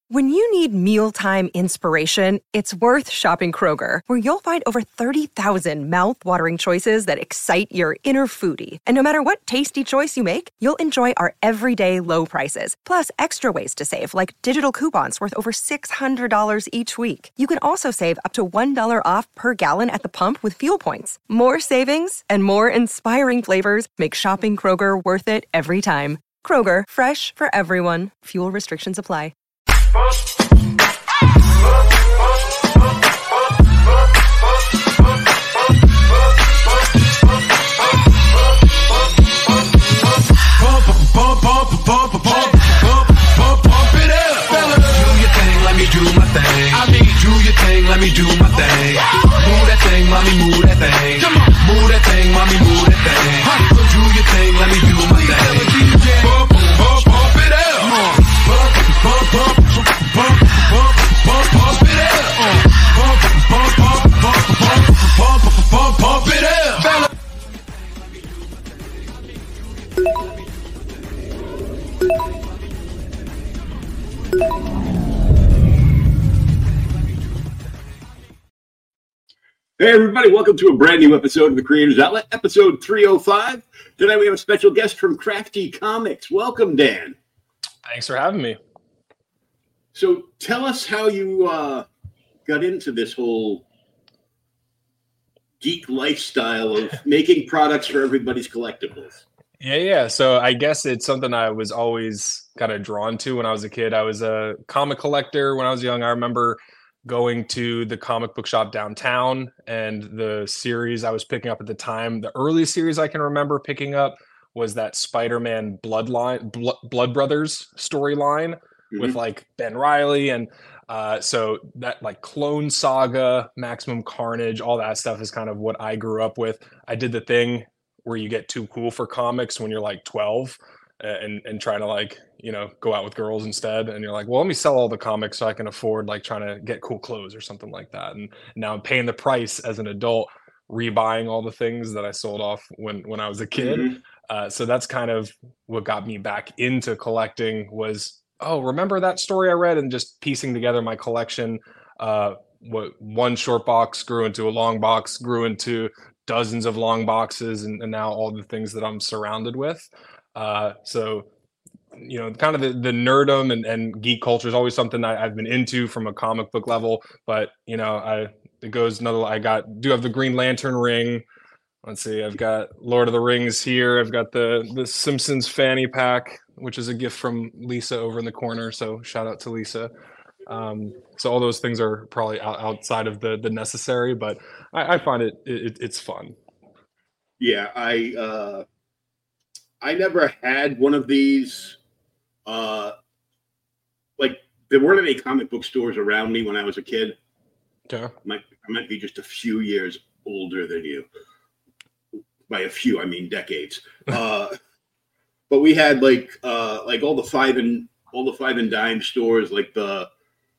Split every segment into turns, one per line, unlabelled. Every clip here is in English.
When you need mealtime inspiration, it's worth shopping Kroger, where you'll find over 30,000 mouth-watering choices that excite your inner foodie. And no matter what tasty choice you make, you'll enjoy our everyday low prices, plus extra ways to save, like digital coupons worth over $600 each week. You can also save up to $1 off per gallon at the pump with fuel points. More savings and more inspiring flavors make shopping Kroger worth it every time. Kroger, fresh for everyone. Fuel restrictions apply.
Do my thing. I mean, do your thing, let me do my thing. Move that thing, mommy, move that thing. Come on, move that thing, mommy, move that thing. Do your thing, let me do my thing. Bump, bump, bump it up. Bump, bump, bump, bump, bump, bump, bump it up. Bump, bump, bump, bump, bump, bump, bump, bump it up.
Hey everybody, welcome to a brand new episode of the Creators Outlet, episode 305. Tonight we have a special guest from Crafty Comics. Welcome, Dan.
Thanks for having me.
So tell us how you got into this whole geek lifestyle of making products for everybody's collectibles.
Yeah. So I guess it's something I was always kind of drawn to when I was a kid. I was a comic collector when I was young. I remember going to the comic book shop downtown, and the series I was picking up at the time, the earliest series I can remember picking up was that Spider-Man Blood Brothers storyline with like Ben Reilly. And so that like Clone Saga, Maximum Carnage, all that stuff is kind of what I grew up with. I did the thing where you get too cool for comics when you're like 12 and trying to like, you know, go out with girls instead. And you're like, well, let me sell all the comics so I can afford like trying to get cool clothes or something like that. And now I'm paying the price as an adult, rebuying all the things that I sold off when I was a kid. So that's kind of what got me back into collecting was, oh, remember that story I read, and just piecing together my collection. What one short box grew into a long box, grew into dozens of long boxes, and now all the things that I'm surrounded with. So, you know, kind of the nerdum and geek culture is always something I've been into from a comic book level. But, you know, I do have the Green Lantern ring. Let's see, I've got Lord of the Rings here. I've got the Simpsons fanny pack, which is a gift from Lisa over in the corner. So shout out to Lisa. So all those things are probably outside of the necessary, but I find it's fun.
Yeah, I never had one of these. Like there weren't any comic book stores around me when I was a kid.
Yeah,
I might be just a few years older than you. By a few, I mean decades. But we had like all the five and dime stores, like the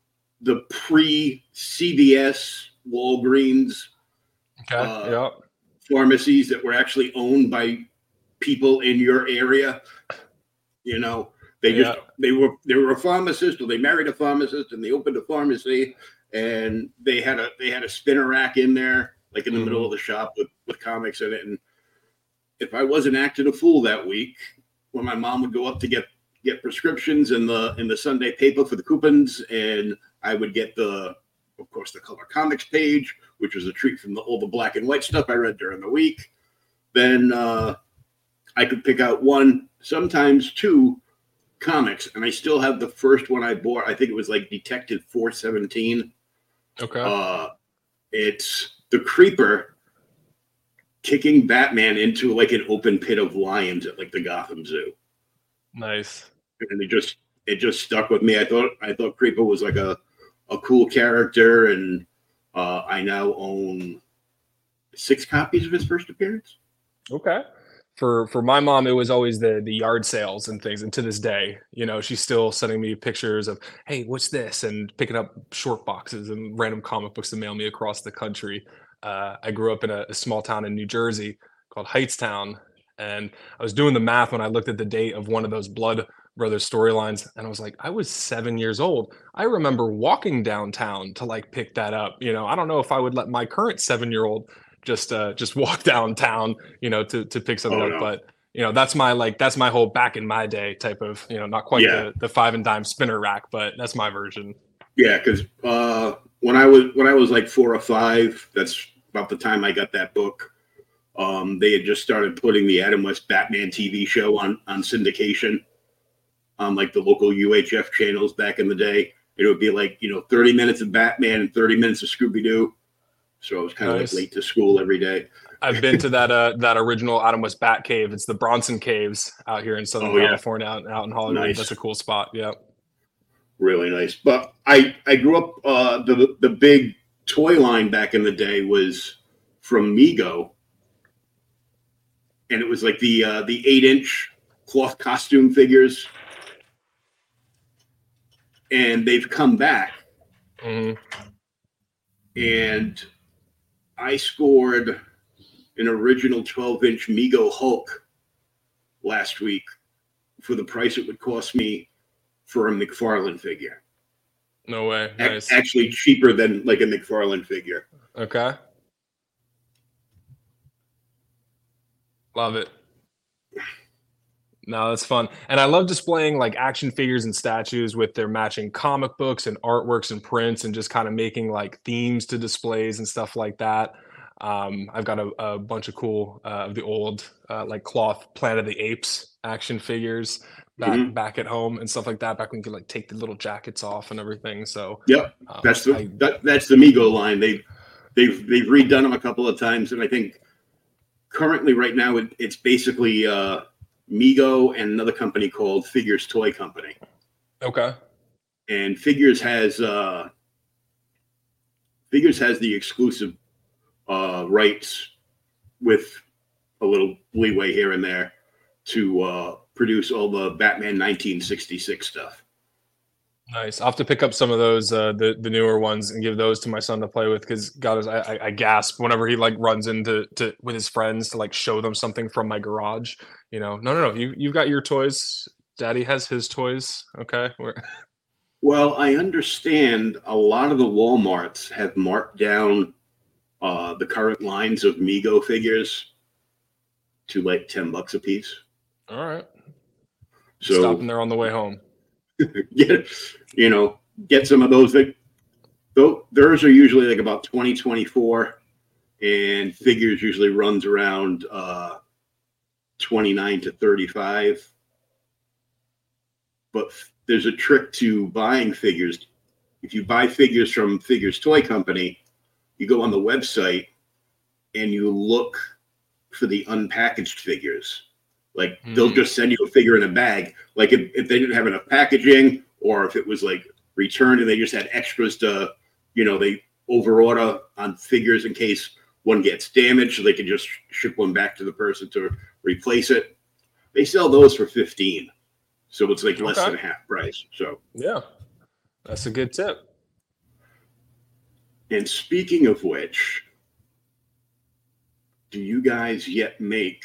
pre-CVS Walgreens pharmacies that were actually owned by people in your area. You know, they were a pharmacist, or they married a pharmacist and they opened a pharmacy, and they had a spinner rack in there, like in the middle of the shop with comics in it. And if I wasn't acting a fool that week, when my mom would go up to get prescriptions in the Sunday paper for the coupons, and I would get of course the color comics page, which was a treat from all the black and white stuff I read during the week. Then I could pick out one, sometimes two comics, and I still have the first one I bought. I think it was like Detective 417.
Okay.
It's the Creeper kicking Batman into like an open pit of lions at like the Gotham Zoo.
Nice.
And it just stuck with me. I thought Creeper was like a cool character, and I now own 6 copies of his first appearance.
Okay. For my mom, it was always the yard sales and things. And to this day, you know, she's still sending me pictures of, hey, what's this? And picking up short boxes and random comic books to mail me across the country. I grew up in a small town in New Jersey called Hightstown. And I was doing the math when I looked at the date of one of those blood Brothers storylines, and I was like, I was 7 years old. I remember walking downtown to like pick that up. You know, I don't know if I would let my current 7-year-old just walk downtown, you know, to pick something up.
No.
But you know, that's my whole back in my day type of, you know, not quite the 5 and dime spinner rack, but that's my version.
Yeah, because when I was like 4 or 5, that's about the time I got that book. They had just started putting the Adam West Batman TV show on syndication on like the local UHF channels back in the day. It would be like, you know, 30 minutes of Batman and 30 minutes of Scooby-Doo. So I was kind of like late to school every day.
I've been to that original Adam West Bat Cave. It's the Bronson Caves out here in Southern California, out in Hollywood. Nice. That's a cool spot. Yeah.
Really nice. But I grew up, the big toy line back in the day was from Mego. And it was like the 8-inch cloth costume figures. And they've come back.
Mm-hmm.
And I scored an original 12-inch Mego Hulk last week for the price it would cost me for a McFarlane figure.
No way. Nice.
Actually cheaper than like a McFarlane figure.
Okay. Love it. No, that's fun. And I love displaying like action figures and statues with their matching comic books and artworks and prints, and just kind of making like themes to displays and stuff like that. I've got a bunch of cool of the old like cloth Planet of the Apes action figures back at home and stuff like that. Back when you could like take the little jackets off and everything. So
that's the Mego line. They've redone them a couple of times, and I think currently right now it's basically Mego and another company called Figures Toy Company.
Okay.
And Figures has the exclusive rights with a little leeway here and there to produce all the Batman 1966 stuff.
Nice. I'll have to pick up some of those, the newer ones, and give those to my son to play with, because God, I gasp whenever he like runs into with his friends to like show them something from my garage. You know, no, you've got your toys. Daddy has his toys. Okay.
Well, I understand a lot of the Walmarts have marked down the current lines of Mego figures to like $10 a piece.
All right.
So
stopping there on the way home.
Get some of those. Theirs are usually like about 2024, and Figures usually runs around 29 to 35. But there's a trick to buying figures. If you buy figures from Figures Toy Company, you go on the website and you look for the unpackaged figures. Like they'll just send you a figure in a bag. Like if they didn't have enough packaging, or if it was like returned and they just had extras to, they overorder on figures in case one gets damaged, so they can just ship one back to the person to replace it. They sell those for $15. So it's like less than half price. So
yeah, that's a good tip.
And speaking of which, do you guys yet make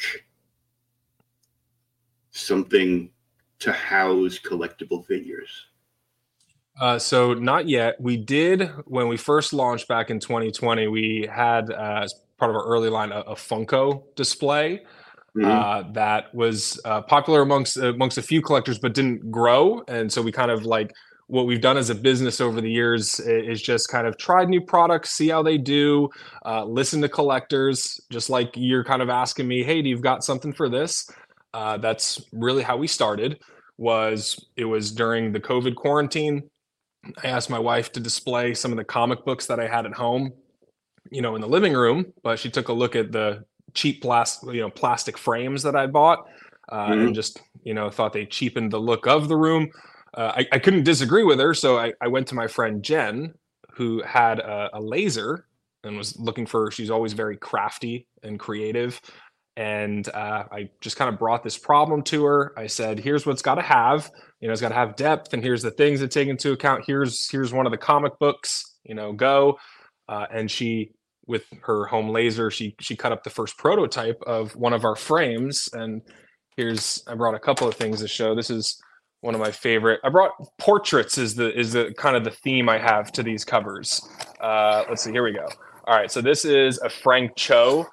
something to house collectible figures?
So not yet. We did when we first launched back in 2020. We had as part of our early line a Funko display that was popular amongst a few collectors, but didn't grow. And so we kind of like what we've done as a business over the years is just kind of tried new products, see how they do, listen to collectors, just like you're kind of asking me, hey, do you've got something for this? That's really how we started. It was during the COVID quarantine. I asked my wife to display some of the comic books that I had at home, in the living room, but she took a look at the cheap plastic frames that I bought and just, thought they cheapened the look of the room. I couldn't disagree with her. So I went to my friend Jen, who had a laser and was she's always very crafty and creative. And I just kind of brought this problem to her. I said, here's what's got to have, it's got to have depth, and here's the things to take into account. Here's one of the comic books, go. And she, with her home laser, she cut up the first prototype of one of our frames. And I brought a couple of things to show. This is one of my favorite. I brought portraits is the kind of the theme I have to these covers. Let's see, here we go. All right, so this is a Frank Cho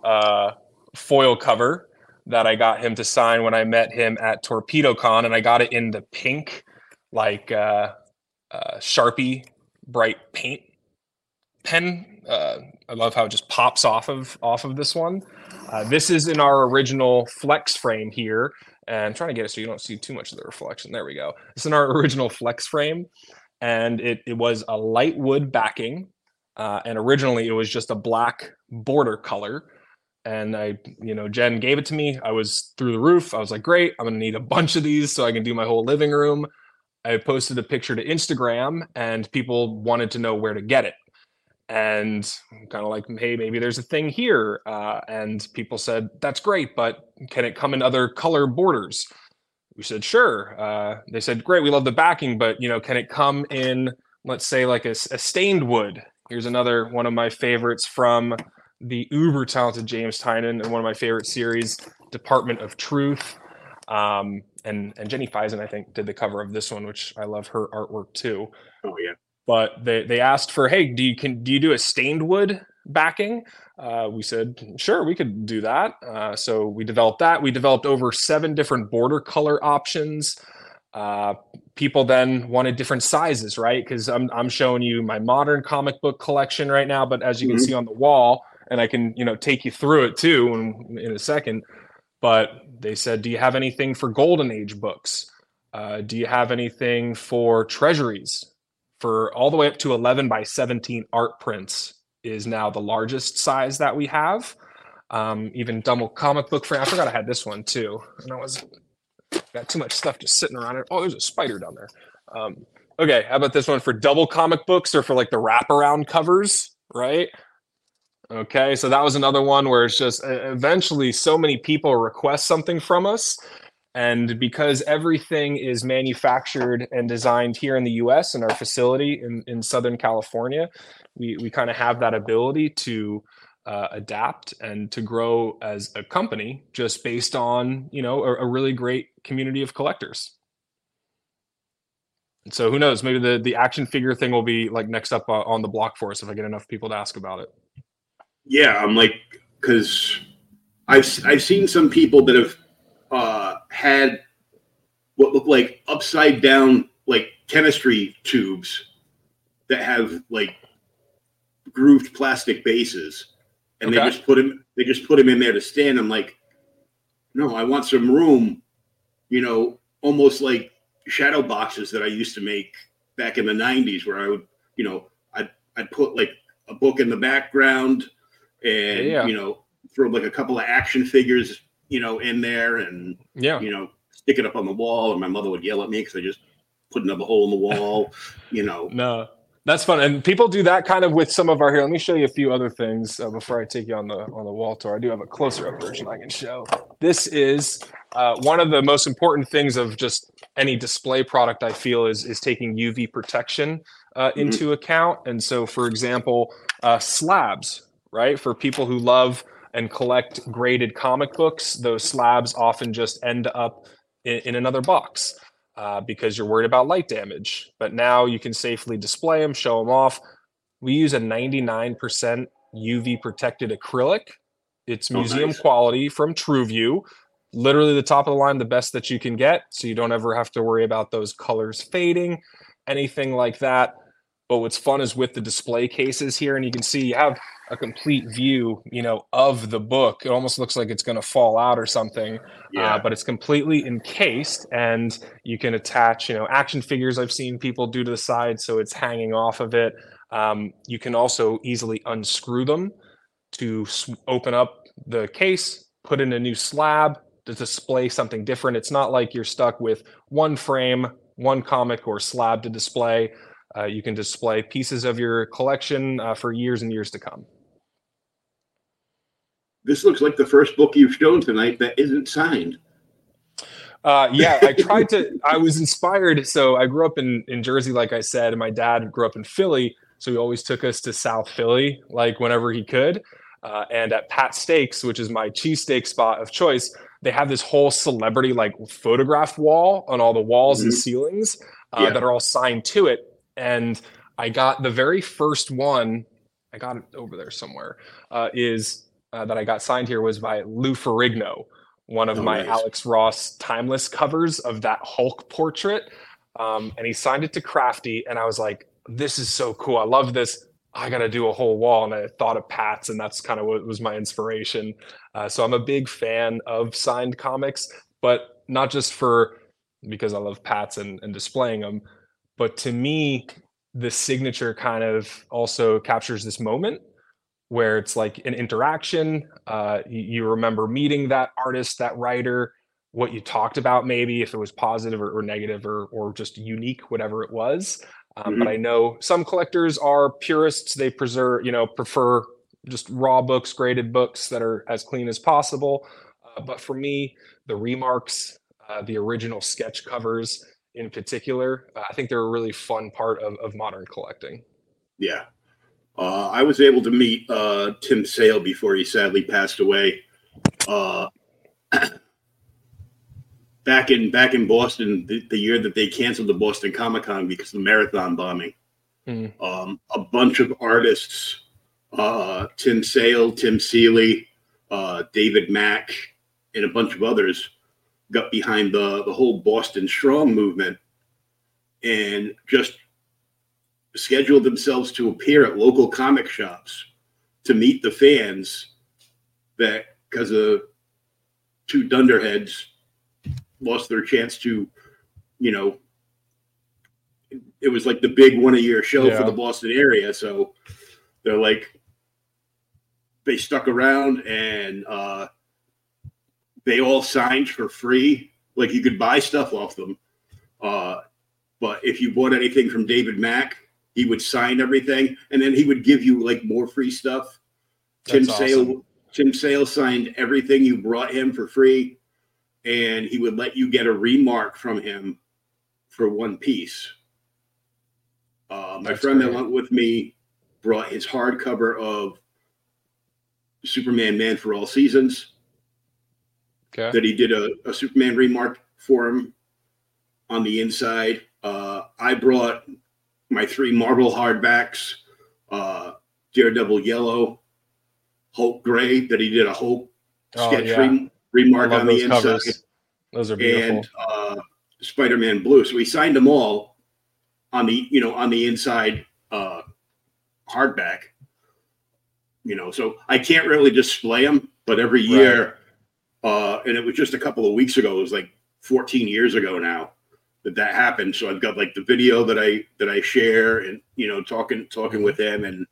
foil cover that I got him to sign when I met him at TorpedoCon, and I got it in the pink, like Sharpie bright paint pen. I love how it just pops off of this one. This is in our original flex frame here. And I'm trying to get it so you don't see too much of the reflection. There we go. It's in our original flex frame. And it was a light wood backing. And originally it was just a black border color. And Jen gave it to me. I was through the roof. I was like, great, I'm going to need a bunch of these so I can do my whole living room. I posted a picture to Instagram and people wanted to know where to get it. And kind of like, hey, maybe there's a thing here. And people said, that's great, but can it come in other color borders? We said, sure. They said, great, we love the backing, but can it come in, let's say, like a stained wood? Here's another one of my favorites from the uber talented James Tynan and one of my favorite series, Department of Truth. And Jenny Faison, I think, did the cover of this one, which I love her artwork too.
Oh, yeah.
But they asked for, hey, do you do a stained wood backing? We said, sure, we could do that. So we developed that. We developed over 7 different border color options. People then wanted different sizes, right? Because I'm showing you my modern comic book collection right now, but as you can see on the wall, and I can take you through it too in a second. But they said, do you have anything for Golden Age books? Do you have anything for treasuries? For all the way up to 11 by 17 art prints is now the largest size that we have. Even double comic book frame. I forgot I had this one too. And I got too much stuff just sitting around it. Oh, there's a spider down there. Okay, how about this one for double comic books or for like the wraparound covers, right? Okay, so that was another one where it's just eventually so many people request something from us. And because everything is manufactured and designed here in the US in our facility in Southern California, we kind of have that ability to adapt and to grow as a company just based on, a really great community of collectors. And so who knows, maybe the action figure thing will be like next up on the block for us if I get enough people to ask about it.
Yeah, I'm like, because I've seen some people that have had what look like upside down like chemistry tubes that have like grooved plastic bases, and they just put them in there to stand. I'm like, no, I want some room, almost like shadow boxes that I used to make back in the 90s, where I would, I'd put like a book in the background and throw like a couple of action figures in there and, stick it up on the wall. And my mother would yell at me because I just put another hole in the wall,
No, that's fun. And people do that kind of with some of our here. Let me show you a few other things before I take you on the wall tour. I do have a closer up version I can show. This is one of the most important things of just any display product, I feel, is taking UV protection into account. And so, for example, slabs, right? For people who love and collect graded comic books, those slabs often just end up in another box because you're worried about light damage. But now you can safely display them, show them off. We use a 99% UV protected acrylic. It's museum quality from TrueView. Literally the top of the line, the best that you can get. So you don't ever have to worry about those colors fading, anything like that. But what's fun is with the display cases here, and you can see you have a complete view, of the book. It almost looks like it's going to fall out or something, but it's completely encased, and you can attach, action figures I've seen people do to the side, so it's hanging off of it. You can also easily unscrew them to open up the case, put in a new slab to display something different. It's not like you're stuck with one frame, one comic or slab to display. You can display pieces of your collection for years and years to come.
This looks like the first book you've shown tonight that isn't signed.
I was inspired. So I grew up in Jersey, like I said, and my dad grew up in Philly. So he always took us to South Philly, like whenever he could. And at Pat Steaks, which is my cheesesteak spot of choice, they have this whole celebrity like photograph wall on all the walls and ceilings that are all signed to it. And I got the very first one, I got it over there somewhere, that I got signed here was by Lou Ferrigno, one of my Alex Ross timeless covers of that Hulk portrait. And he signed it to Crafty, and I was like, this is so cool. I love this. I got to do a whole wall. And I thought of Pat's, and that's kind of what was my inspiration. So I'm a big fan of signed comics, but not just because I love Pat's and displaying them, but to me, the signature kind of also captures this moment where it's like an interaction. You remember meeting that artist, that writer, what you talked about, maybe if it was positive or negative or just unique, whatever it was. But I know some collectors are purists. They prefer just raw books, graded books that are as clean as possible. But for me, the remarks, the original sketch covers in particular, I think they're a really fun part of modern collecting.
Yeah. I was able to meet Tim Sale before he sadly passed away. Back in Boston, the year that they canceled the Boston Comic Con because of the marathon bombing, a bunch of artists, Tim Sale, Tim Seeley, David Mack, and a bunch of others got behind the whole Boston Strong movement and just scheduled themselves to appear at local comic shops to meet the fans that, because of two dunderheads, lost their chance to, it was like the big one-a-year show for the Boston area. So they're like, they stuck around and they all signed for free. Like you could buy stuff off them. But if you bought anything from David Mack, he would sign everything. And then he would give you like more free stuff. Tim Sale signed everything you brought him for free. And he would let you get a remark from him for one piece. My friend that went with me brought his hardcover of Superman Man for All Seasons. Okay. That he did a Superman remark for him on the inside. I brought my 3 Marvel hardbacks, Daredevil Yellow, Hulk Gray, that he did a Hulk sketch remark on the inside. Covers. Those are beautiful. And Spider-Man Blue. So we signed them all on the inside hardback. So I can't really display them, but every year, and it was just a couple of weeks ago, it was like 14 years ago now that happened. So I've got like the video that I share and, talking with him and,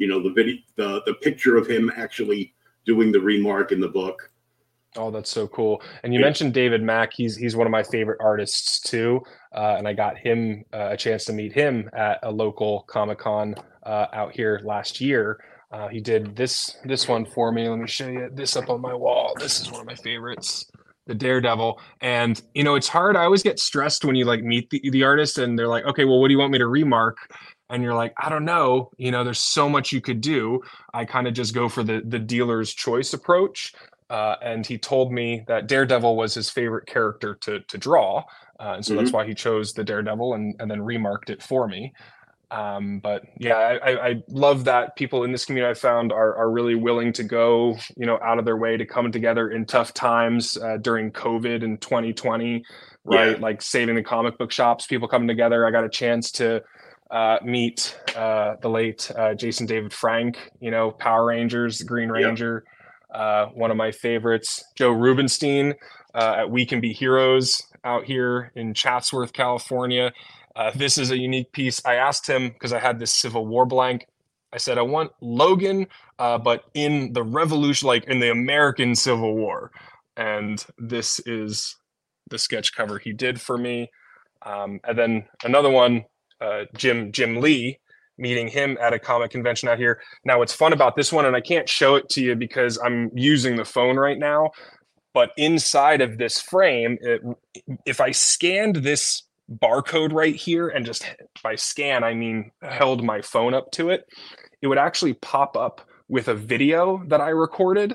the picture of him actually doing the remark in the book.
Oh, that's so cool. And you mentioned David Mack. He's one of my favorite artists too. And I got him a chance to meet him at a local Comic-Con out here last year. He did this one for me. Let me show you this up on my wall. This is one of my favorites, the Daredevil. And, it's hard. I always get stressed when you like meet the artist and they're like, okay, well, what do you want me to remark? And you're like, I don't know. There's so much you could do. I kind of just go for the dealer's choice approach. And he told me that Daredevil was his favorite character to draw. And so that's why he chose the Daredevil and then remarked it for me. But yeah, I love that people in this community I found are really willing to go, out of their way to come together in tough times during COVID in 2020, right? Yeah. Like saving the comic book shops, people coming together. I got a chance to meet the late Jason David Frank, Power Rangers, Green Ranger. One of my favorites, Joe Rubenstein at We Can Be Heroes out here in Chatsworth, California. This is a unique piece. I asked him, because I had this Civil War blank, I said, I want Logan, but in the revolution, like in the American Civil War. And this is the sketch cover he did for me. And then another one, Jim Lee, meeting him at a comic convention out here. Now, what's fun about this one, and I can't show it to you because I'm using the phone right now, but inside of this frame, if I scanned this barcode right here, and just by scan, I mean held my phone up to it, it would actually pop up with a video that I recorded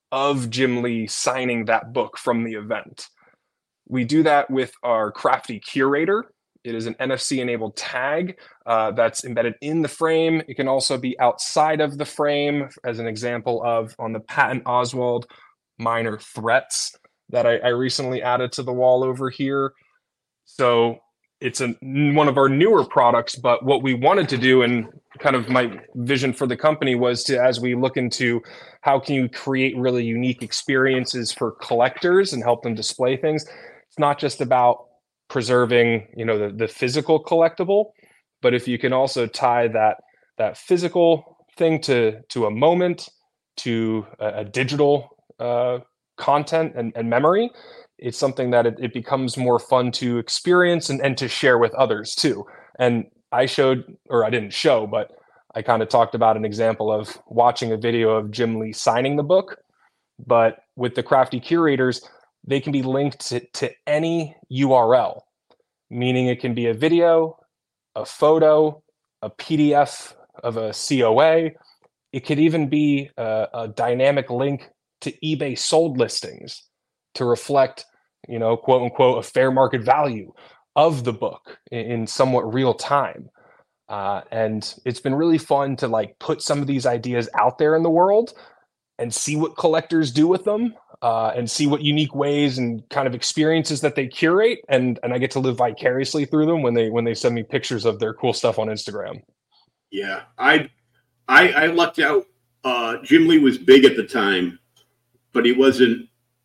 of Jim Lee signing that book from the event. We do that with our Crafty Curator. It is an NFC-enabled tag that's embedded in the frame. It can also be outside of the frame, as an example of on the Patton Oswalt Minor Threats that I recently added to the wall over here. So it's one of our newer products, but what we wanted to do, and kind of my vision for the company, was to, as we look into how can you create really unique experiences for collectors and help them display things, it's not just about preserving, the physical collectible, but if you can also tie that physical thing to a moment, to a digital content and memory, it's something that it becomes more fun to experience and to share with others too. And I didn't show, but I kind of talked about an example of watching a video of Jim Lee signing the book. But with the Crafty Curators, they can be linked to any URL, meaning it can be a video, a photo, a PDF of a COA. It could even be a dynamic link to eBay sold listings to reflect, quote unquote, a fair market value of the book in somewhat real time. And it's been really fun to put some of these ideas out there in the world and see what collectors do with them, and see what unique ways and kind of experiences that they curate. And I get to live vicariously through them when they send me pictures of their cool stuff on Instagram.
Yeah, I lucked out. Jim Lee was big at the time, but he wasn't,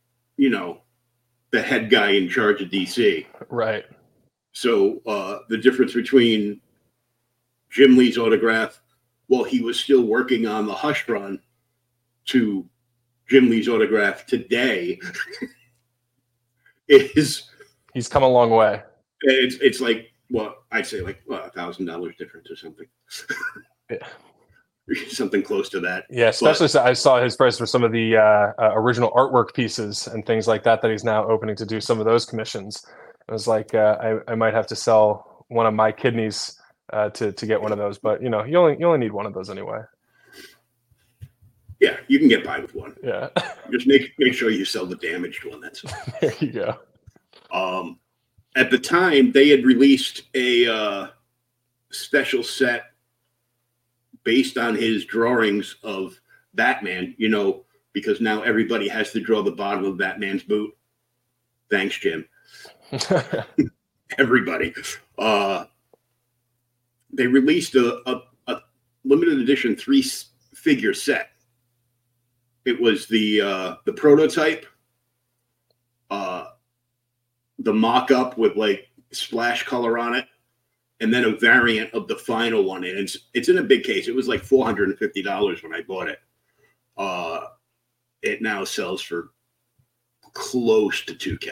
the head guy in charge of DC.
Right.
So the difference between Jim Lee's autograph while he was still working on the Hush Run to Jim Lee's autograph today is...
He's come a long way.
It's like, I'd say $1,000 difference or something.
Yeah.
Something close to that.
Yeah, especially I saw his price for some of the original artwork pieces and things like that he's now opening to do some of those commissions. I was like, I might have to sell one of my kidneys to get one of those, but you only need one of those anyway.
Yeah, you can get by with one.
Yeah,
just make sure you sell the damaged one. That's
there you go.
At the time, they had released a special set based on his drawings of Batman, because now everybody has to draw the bottom of Batman's boot. Thanks, Jim. Everybody. They released a limited edition 3-figure set. It was the prototype, the mock-up with splash color on it, and then a variant of the final one. And it's in a big case. It was like $450 when I bought it. It now sells for close to $2,000.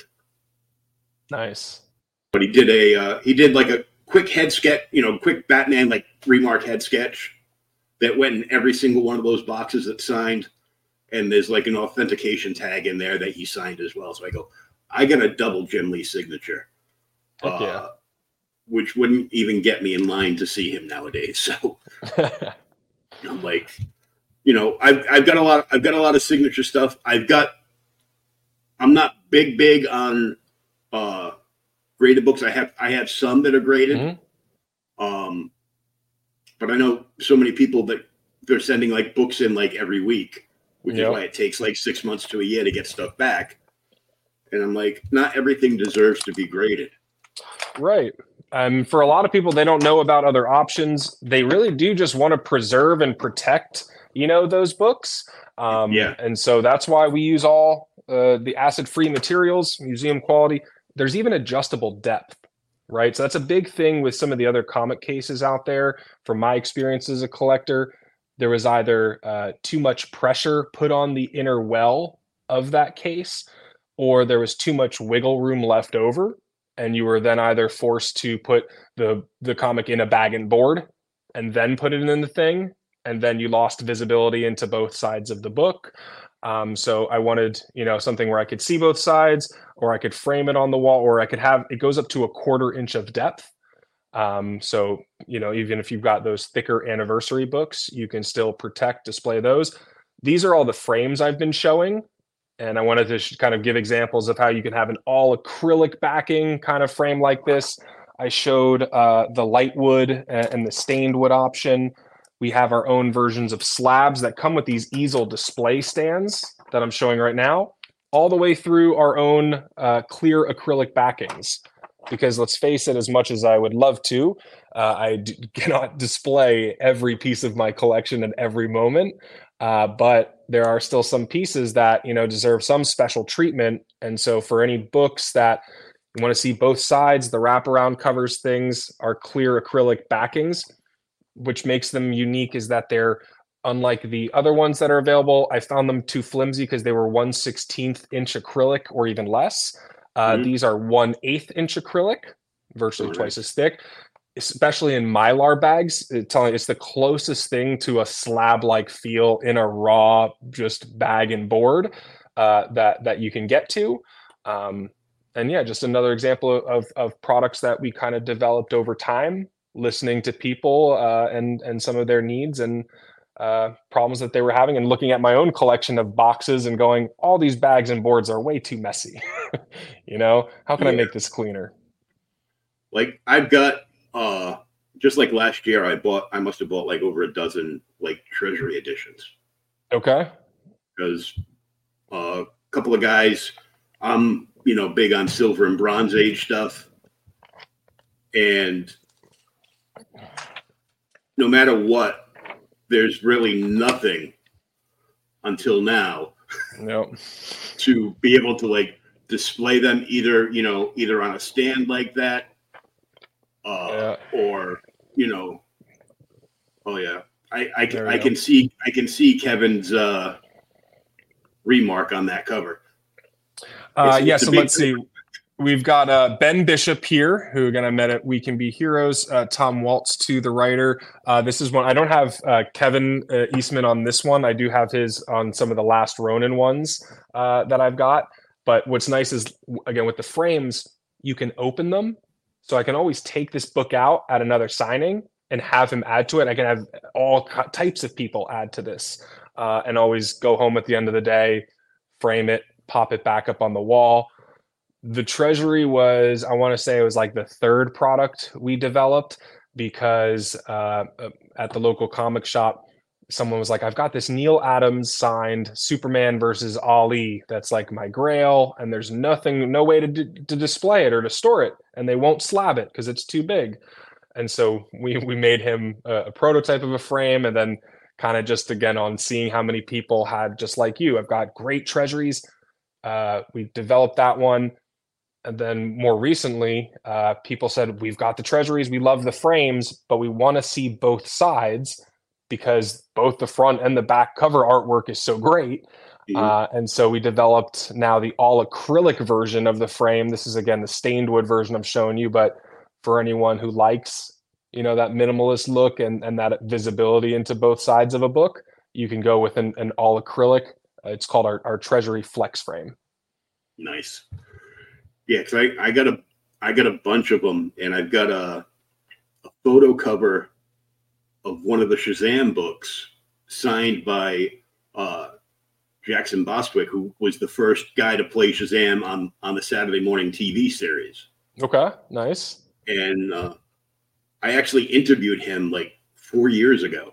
Nice.
But he did a quick head sketch, quick Batman remark head sketch that went in every single one of those boxes that signed. And there's an authentication tag in there that he signed as well. So I go, I got a double Jim Lee signature.
Yeah.
Which wouldn't even get me in line to see him nowadays. So I'm like, I've got a lot of signature stuff. I'm not big on graded books. I have some that are graded. Mm-hmm. But I know so many people that they're sending books in every week, which is why it takes 6 months to a year to get stuff back. And I'm like, not everything deserves to be graded.
Right. For a lot of people, they don't know about other options. They really do just want to preserve and protect, those books. And so that's why we use all the acid-free materials, museum quality. There's even adjustable depth, right? So that's a big thing with some of the other comic cases out there. From my experience as a collector, there was either too much pressure put on the inner well of that case, or there was too much wiggle room left over. And you were then either forced to put the comic in a bag and board and then put it in the thing. And then you lost visibility into both sides of the book. So I wanted, something where I could see both sides, or I could frame it on the wall, or I could have, it goes up to 1/4 inch of depth. So, even if you've got those thicker anniversary books, you can still display those. these are all the frames I've been showing. And I wanted to kind of give examples of how you can have an all acrylic backing kind of frame like this. I showed the light wood and the stained wood option. We have our own versions of slabs that come with these easel display stands that I'm showing right now, all the way through our own clear acrylic backings. Because let's face it, as much as I would love to, cannot display every piece of my collection at every moment. But there are still some pieces that, deserve some special treatment. And so for any books that you want to see both sides, the wraparound covers things are clear acrylic backings, which makes them unique is that they're unlike the other ones that are available. I found them too flimsy because they were 1/16 inch acrylic or even less. These are 1/8 inch acrylic, virtually twice as thick, especially in Mylar bags. It's the closest thing to a slab-like feel in a raw, just bag and board that you can get to. And yeah, just another example of products that we kind of developed over time, listening to people and some of their needs and problems that they were having, and looking at my own collection of boxes and going, all these bags and boards are way too messy. How can I make this cleaner?
Like I've got, just like last year, I must have bought like over a dozen like treasury editions.
Okay.
Because a couple of guys, I'm, big on Silver and Bronze Age stuff. And no matter what, there's really nothing until now to be able to like display them either on a stand like that or I can see Kevin's remark on that cover.
So let's see. We've got Ben Bishop here, who again I met at We Can Be Heroes. Tom Waltz, too, the writer. This is one. I don't have Kevin Eastman on this one. I do have his on some of the Last Ronin ones that I've got. But what's nice is, again, with the frames, you can open them. So I can always take this book out at another signing and have him add to it. I can have all types of people add to this and always go home at the end of the day, frame it, pop it back up on the wall. The treasury was, I want to say it was like the third product we developed because at the local comic shop, someone was like, I've got this Neil Adams signed Superman versus Ali. That's like my grail. And there's no way to display it or to store it. And they won't slab it because it's too big. And so we made him a prototype of a frame, and then kind of just again on seeing how many people had, just like you, I've got great treasuries. We developed that one. And then more recently, people said, we've got the treasuries, we love the frames, but we want to see both sides because both the front and the back cover artwork is so great. And so we developed now the all acrylic version of the frame. This is, again, the stained wood version I'm showing you, but for anyone who likes, that minimalist look and that visibility into both sides of a book, you can go with an all acrylic. It's called our Treasury Flex frame.
Nice. Yeah, because I got a bunch of them, and I've got a photo cover of one of the Shazam books signed by Jackson Bostwick, who was the first guy to play Shazam on the Saturday morning TV series. Okay, nice. And I actually interviewed him like 4 years ago.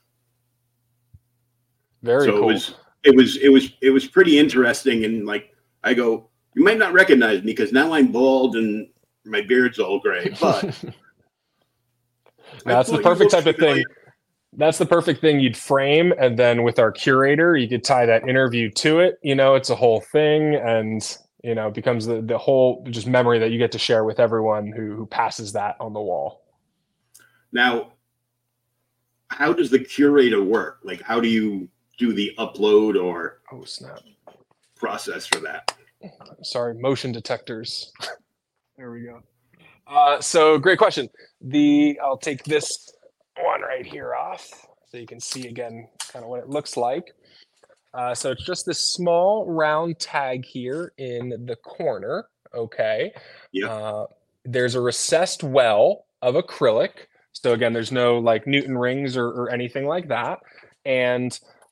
Very cool. It was pretty interesting, and like I go, you might not recognize me because now I'm bald and my beard's all gray, but
that's the perfect type of thing. That's the perfect thing you'd frame. And then with our curator, you could tie that interview to it. It's a whole thing. And, it becomes the whole just memory that you get to share with everyone who passes that on the wall.
Now, how does the curator work? Like, how do you do the upload or process for that?
Sorry, motion detectors. There we go. So great question. I'll take this one right here off so you can see again kind of what it looks like. So it's just this small round tag here in the corner. Okay. Yep. There's a recessed well of acrylic. So again, there's no like Newton rings or anything like that. And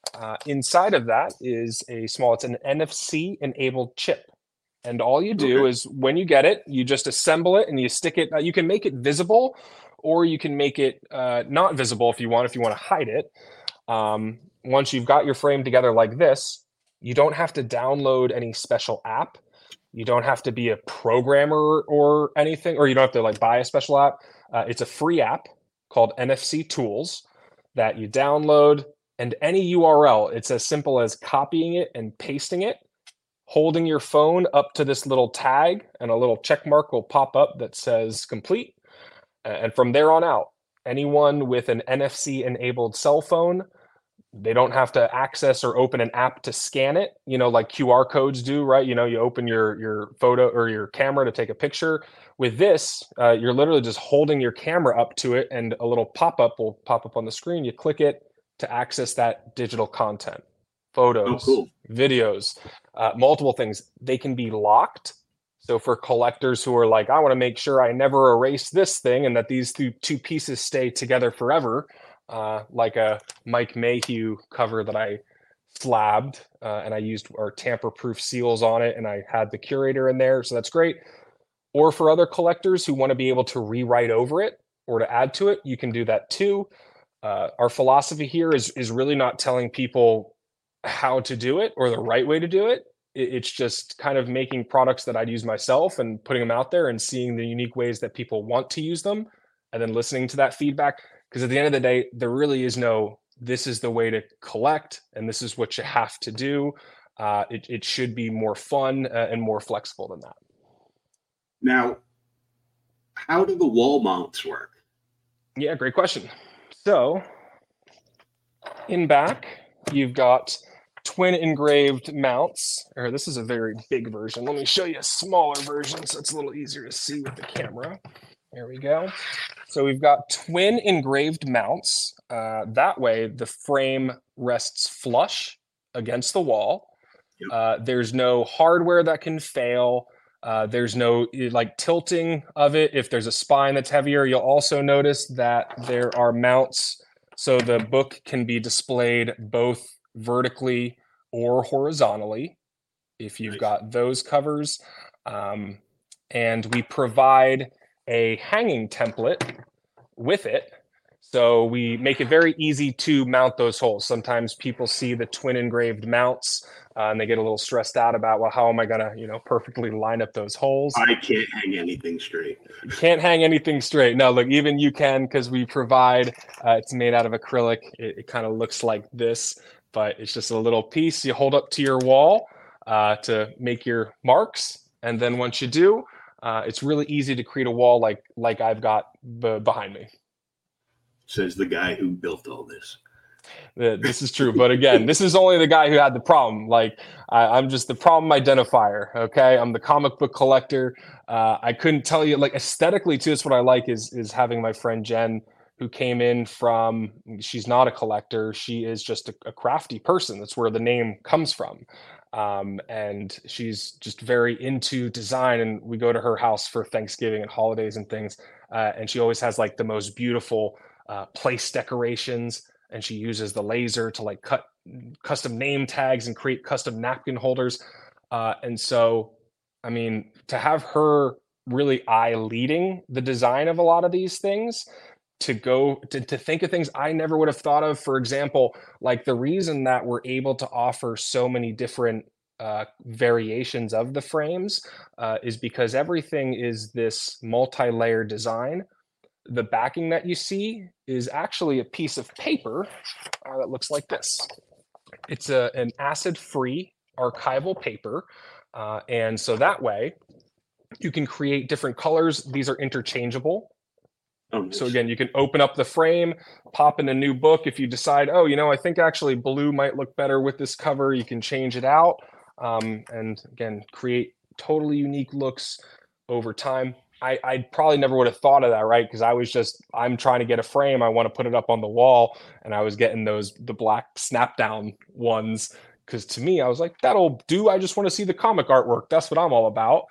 Inside of that is it's an NFC enabled chip. And all you do is when you get it, you just assemble it and you stick it. You can make it visible, or you can make it not visible if you want to hide it. Once you've got your frame together like this, you don't have to download any special app. You don't have to be a programmer or anything, or you don't have to like buy a special app. It's a free app called NFC Tools that you download, and any URL, it's as simple as copying it and pasting it, holding your phone up to this little tag, and a little check mark will pop up that says complete. And from there on out, anyone with an NFC enabled cell phone, they don't have to access or open an app to scan it, like QR codes do, right? You open your photo or your camera to take a picture. With this, you're literally just holding your camera up to it, and a little pop-up will pop up on the screen. You click it to access that digital content, photos, videos, multiple things. They can be locked. So for collectors who are like, I want to make sure I never erase this thing and that these two pieces stay together forever, like a Mike Mayhew cover that I slabbed, and I used our tamper-proof seals on it, and I had the curator in there, so that's great. Or for other collectors who want to be able to rewrite over it or to add to it, you can do that too. Our philosophy here is really not telling people how to do it or the right way to do it. It's just kind of making products that I'd use myself and putting them out there and seeing the unique ways that people want to use them, and then listening to that feedback. Because at the end of the day, there really is no, this is the way to collect and this is what you have to do. It should be more fun and more flexible than that.
Now, how do the wall mounts work?
Yeah, great question. So in back, you've got twin engraved mounts. Or this is a very big version. Let me show you a smaller version so it's a little easier to see with the camera. There we go. So we've got twin engraved mounts. That way the frame rests flush against the wall. Yep. There's no hardware that can fail. There's no like tilting of it. If there's a spine that's heavier, you'll also notice that there are mounts. So the book can be displayed both vertically or horizontally if you've got those covers. And we provide a hanging template with it. So we make it very easy to mount those holes. Sometimes people see the twin engraved mounts and they get a little stressed out about, well, how am I going to, perfectly line up those holes?
I can't hang anything straight.
You can't hang anything straight. No, look, even you can, because we provide, it's made out of acrylic. It kind of looks like this, but it's just a little piece you hold up to your wall to make your marks. And then once you do, it's really easy to create a wall like I've got behind me.
Says the guy who built all this.
This is true. But again, this is only the guy who had the problem. Like I'm just the problem identifier. Okay. I'm the comic book collector. I couldn't tell you, like, aesthetically too. It's what I like is having my friend Jen, who came in from, she's not a collector. She is just a crafty person. That's where the name comes from. And she's just very into design, and we go to her house for Thanksgiving and holidays and things. And she always has like the most beautiful place decorations, and she uses the laser to like cut custom name tags and create custom napkin holders. And so, I mean, to have her really leading the design of a lot of these things, to go to think of things I never would have thought of. For example, like the reason that we're able to offer so many different variations of the frames is because everything is this multi-layer design. The backing that you see is actually a piece of paper that looks like this. It's an acid-free archival paper. And so that way you can create different colors. These are interchangeable. So again, you can open up the frame, pop in a new book. If you decide, I think actually blue might look better with this cover, you can change it out. And again, create totally unique looks over time. I probably never would have thought of that, right? Because I'm trying to get a frame. I want to put it up on the wall, and I was getting the black snap down ones. Because to me, I was like, that'll do. I just want to see the comic artwork. That's what I'm all about.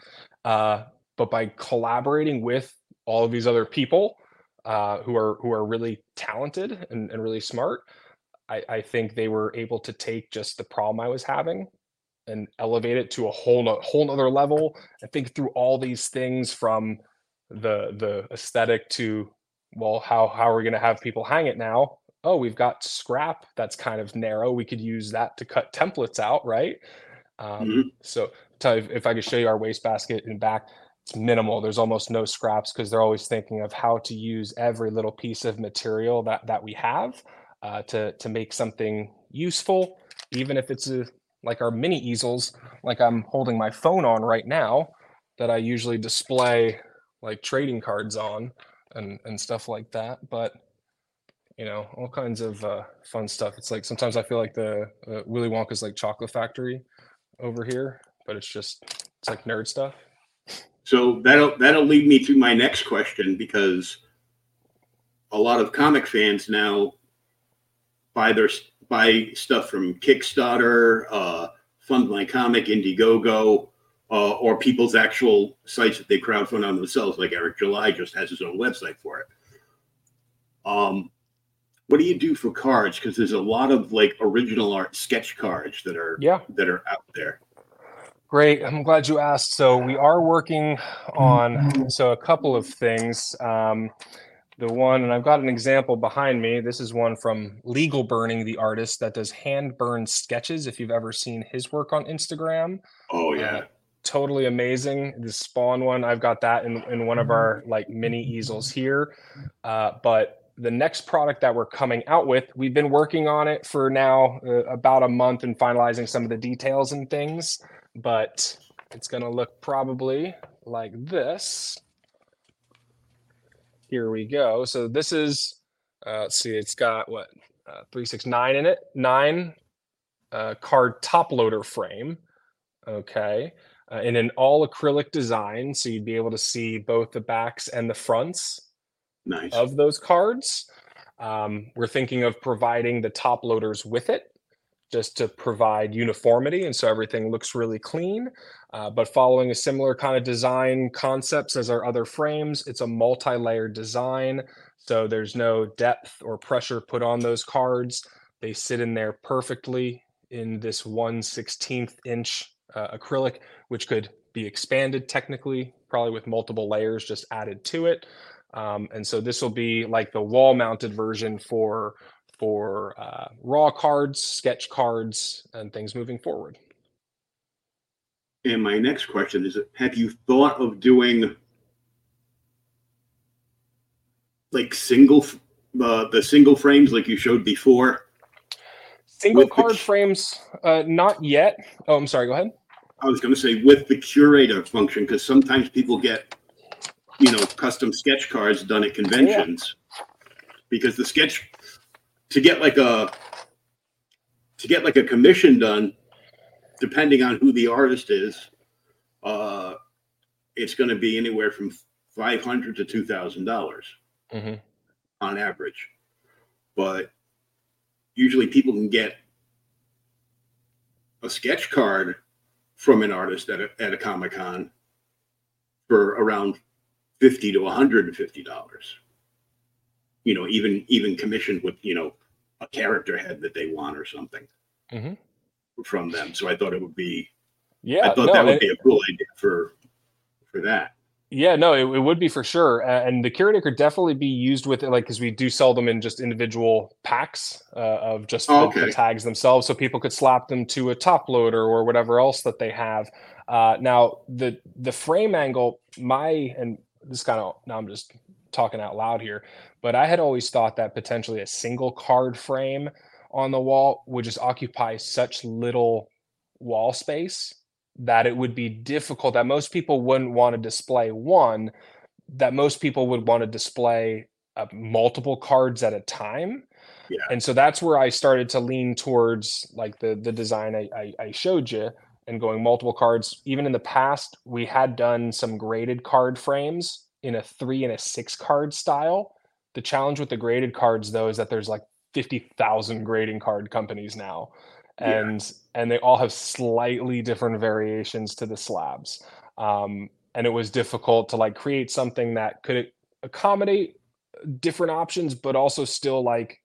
But by collaborating with all of these other people who are really talented and really smart, I think they were able to take just the problem I was having and elevate it to a whole nother level and think through all these things from the aesthetic to, well, how are we going to have people hang it now? Oh, we've got scrap that's kind of narrow. We could use that to cut templates out, right?
Mhm.
So if I could show you our wastebasket in back, it's minimal. There's almost no scraps because they're always thinking of how to use every little piece of material that we have to make something useful, even if it's like our mini easels, like I'm holding my phone on right now, that I usually display like trading cards on and stuff like that. But all kinds of fun stuff. It's like sometimes I feel like the Willy Wonka's like chocolate factory over here, but it's like nerd stuff.
So that'll lead me to my next question, because a lot of comic fans now buy stuff from Kickstarter, Fund My Comic, Indiegogo, or people's actual sites that they crowdfund on themselves. Like Eric July just has his own website for it. What do you do for cards? Because there's a lot of like original art sketch cards that are out there.
Great. I'm glad you asked. So we are working on a couple of things. The one, and I've got an example behind me. This is one from Legal Burning, the artist that does hand burned sketches. If you've ever seen his work on Instagram.
Oh yeah.
Totally amazing. The Spawn one, I've got that in one of our like mini easels here. But the next product that we're coming out with, we've been working on it for now about a month and finalizing some of the details and things, but it's going to look probably like this. Here we go. So this is, let's see, it's got 369 in it, 9 card top loader frame. Okay. In an all acrylic design. So you'd be able to see both the backs and the fronts.
Nice.
Of those cards. We're thinking of providing the top loaders with it just to provide uniformity, and so everything looks really clean, but following a similar kind of design concepts as our other frames. It's a multi-layered design, so there's no depth or pressure put on those cards. They sit in there perfectly in this 1/16 inch acrylic, which could be expanded technically, probably with multiple layers just added to it. And so this will be like the wall-mounted version for raw cards, sketch cards, and things moving forward.
And my next question is: have you thought of doing like the single frames like you showed before?
Single card frames, not yet. Oh, I'm sorry. Go ahead.
I was going to say with the curator function, because sometimes people get custom sketch cards done at conventions, because the sketch to get like a commission done, depending on who the artist is, it's going to be anywhere from $500 to $2,000 on average. But usually people can get a sketch card from an artist at a Comic-Con for around $50 to $150. Even commissioned with a character head that they want or something from them. So I thought it would be that would be a cool idea for that.
Yeah, no, it would be for sure. And the curator could definitely be used with it, like, because we do sell them in just individual packs of just the tags themselves. So people could slap them to a top loader or whatever else that they have. Now, the frame angle, now I'm just talking out loud here, but I had always thought that potentially a single card frame on the wall would just occupy such little wall space that it would be difficult, that most people wouldn't want to display one, that most people would want to display multiple cards at a time. Yeah. And so that's where I started to lean towards like the design I showed you, and going multiple cards. Even in the past, we had done some graded card frames in a 3 and a 6 card style. The challenge with the graded cards, though, is that there's like 50,000 grading card companies now. And they all have slightly different variations to the slabs. And it was difficult to like create something that could accommodate different options, but also still like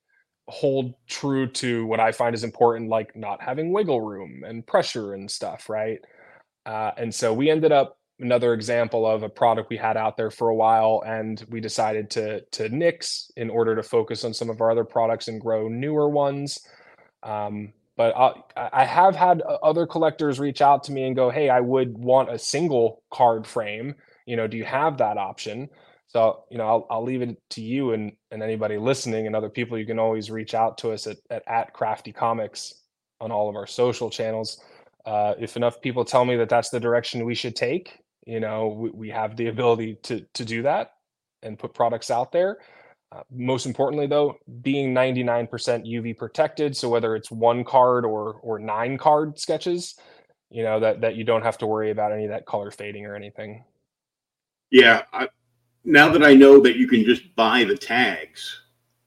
hold true to what I find is important, like not having wiggle room and pressure and stuff, right? And so we ended up another example of a product we had out there for a while, and we decided to nix in order to focus on some of our other products and grow newer ones. But I have had other collectors reach out to me and go, "Hey, I would want a single card frame. Do you have that option?" So, I'll leave it to you and anybody listening and other people. You can always reach out to us at Crafty Comics on all of our social channels. If enough people tell me that that's the direction we should take, we have the ability to do that and put products out there. Most importantly, though, being 99% UV protected, so whether it's one card or 9 card sketches, that you don't have to worry about any of that color fading or anything.
Yeah, now that I know that you can just buy the tags,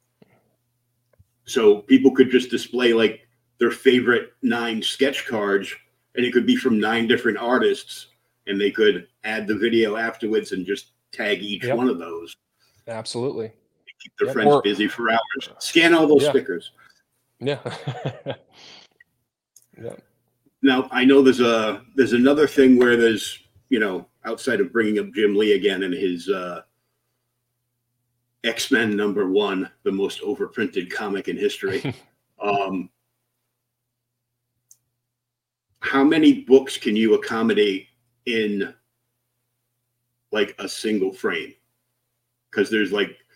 so people could just display like their favorite 9 sketch cards, and it could be from 9 different artists, and they could add the video afterwards and just tag each one of those.
Absolutely.
Keep their friends busy for hours. Scan all those stickers.
Yeah.
Now I know there's another thing where there's, outside of bringing up Jim Lee again and his X-Men #1, the most overprinted comic in history. How many books can you accommodate in like a single frame? Because there's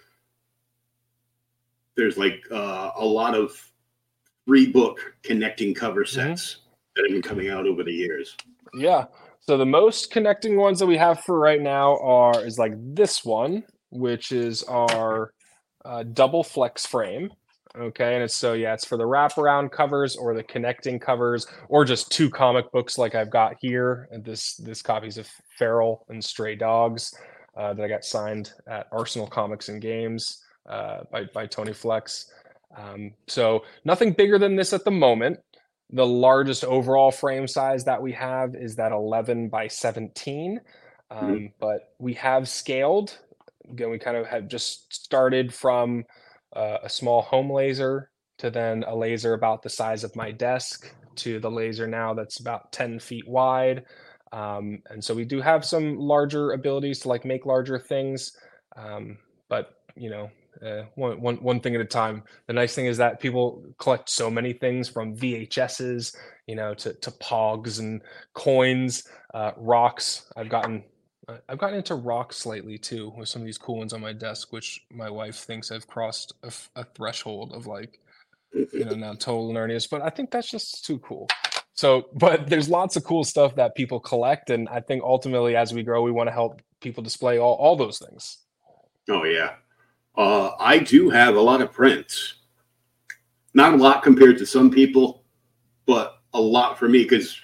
a lot of 3-book connecting cover sets that have been coming out over the years.
Yeah. So the most connecting ones that we have for right now is like this one, which is our double flex frame. Okay. And it's for the wraparound covers or the connecting covers, or just 2 comic books like I've got here. And this copy's of Feral and Stray Dogs that I got signed at Arsenal Comics and Games by Tony Flex. So nothing bigger than this at the moment. The largest overall frame size that we have is that 11 by 17. But we have scaled. Again, we kind of have just started from a small home laser to then a laser about the size of my desk to the laser now that's about 10 feet wide. And so we do have some larger abilities to like make larger things. But one thing at a time. The nice thing is that people collect so many things, from VHSs, to Pogs and coins, rocks. I've gotten into rocks lately too, with some of these cool ones on my desk, which my wife thinks I've crossed a threshold of like, now total nerdiness. But I think that's just too cool. So, but there's lots of cool stuff that people collect, and I think ultimately, as we grow, we want to help people display all those things.
Oh yeah. I do have a lot of prints. Not a lot compared to some people, but a lot for me, because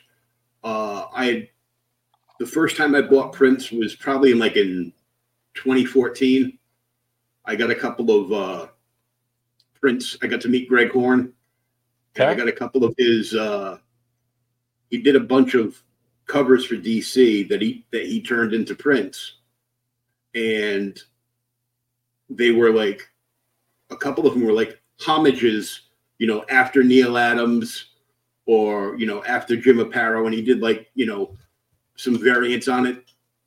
the first time I bought prints was probably in 2014. I got a couple of prints. I got to meet Greg Horn. Okay. And I got a couple of his. He did a bunch of covers for DC that he turned into prints, and they were like, a couple of them were like homages, after Neil Adams or, after Jim Aparo. And he did some variants on it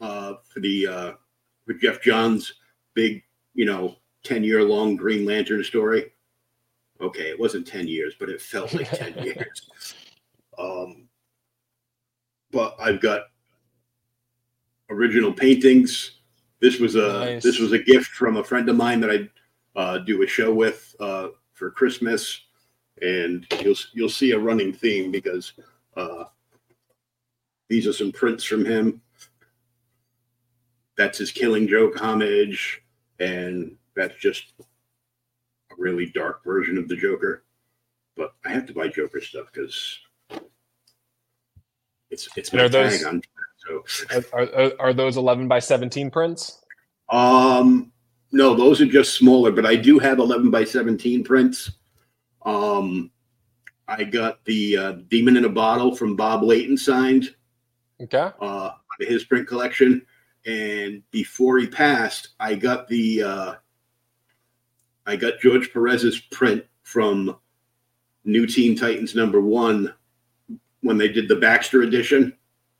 for Jeff Johns' big, 10-year long Green Lantern story. Okay, it wasn't 10 years, but it felt like 10 years. But I've got original paintings. This was a gift from a friend of mine that I do a show with for Christmas, and you'll see a running theme because these are some prints from him. That's his Killing Joke homage, and that's just a really dark version of the Joker. But I have to buy Joker stuff because it's my tag on. So
are those 11 by 17 prints?
No, those are just smaller, but I do have 11 by 17 prints. I got the Demon in a Bottle from Bob Layton signed.
Okay.
His print collection. And before he passed, I got George Perez's print from New Teen Titans #1 when they did the Baxter edition.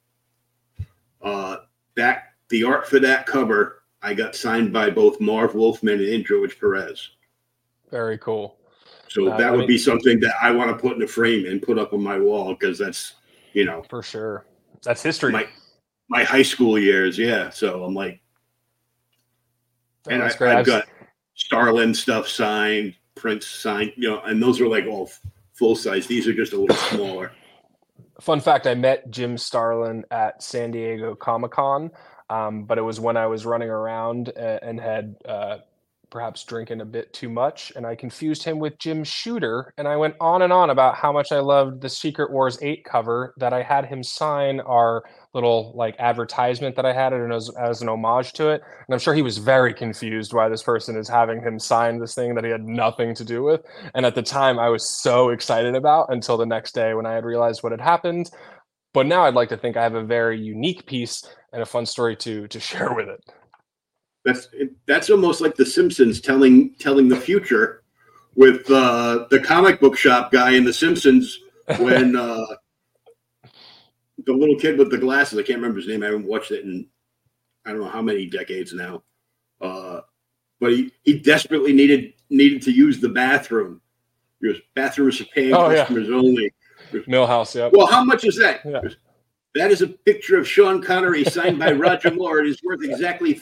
The art for that cover I got signed by both Marv Wolfman and George Perez.
Very cool.
So that would be something that I want to put in a frame and put up on my wall, because that's,
for sure. That's history.
My high school years. Yeah. So I'm like, and I've got Starlin stuff signed, Prince signed, and those are like all full size. These are just a little smaller.
Fun fact, I met Jim Starlin at San Diego Comic-Con, but it was when I was running around and had perhaps drinking a bit too much, and I confused him with Jim Shooter, and I went on and on about how much I loved the Secret Wars 8 cover, that I had him sign our little like advertisement that I had as an homage to it. And I'm sure he was very confused why this person is having him sign this thing that he had nothing to do with. And at the time I was so excited about, until the next day when I had realized what had happened. But now I'd like to think I have a very unique piece and a fun story to share with it.
That's almost like The Simpsons telling the future with the comic book shop guy in The Simpsons when the little kid with the glasses, I can't remember his name. I haven't watched it in I don't know how many decades now. But he desperately needed to use the bathroom. Because bathrooms are paying customers only.
Millhouse, yeah.
Well, how much is that?
Yeah.
That is a picture of Sean Connery signed by Roger Moore. It is worth exactly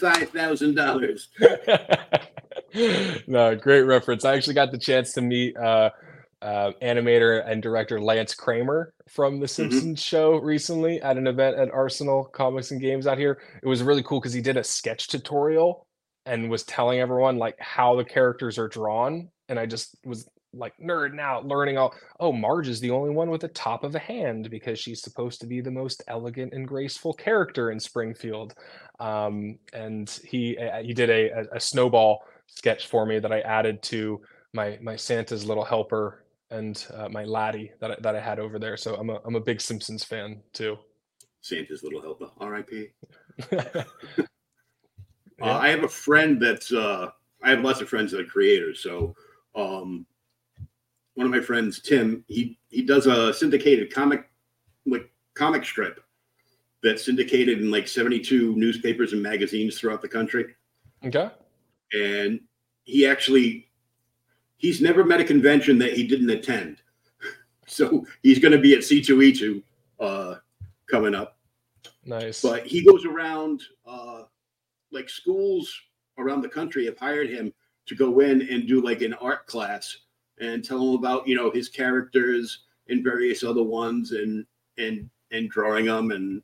$5,000.
No, great reference. I actually got the chance to meet animator and director Lance Kramer from The Simpsons show recently at an event at Arsenal Comics and Games out here. It was really cool because he did a sketch tutorial and was telling everyone like how the characters are drawn. And I just was like nerding out, learning Marge is the only one with the top of a hand because she's supposed to be the most elegant and graceful character in Springfield. And he did a snowball sketch for me that I added to my Santa's Little Helper and my Laddie that I had over there. So I'm a big Simpsons fan too.
Santa's Little Helper, R.I.P.
Yeah.
I have a friend that's I have lots of friends that are creators. So one of my friends, Tim, he does a syndicated comic strip that's syndicated in like 72 newspapers and magazines throughout the country.
Okay.
And he's never met a convention that he didn't attend. So he's going to be at C2E2 coming up.
Nice.
But he goes around, like schools around the country have hired him to go in and do like an art class and tell them about, his characters and various other ones and drawing them. And,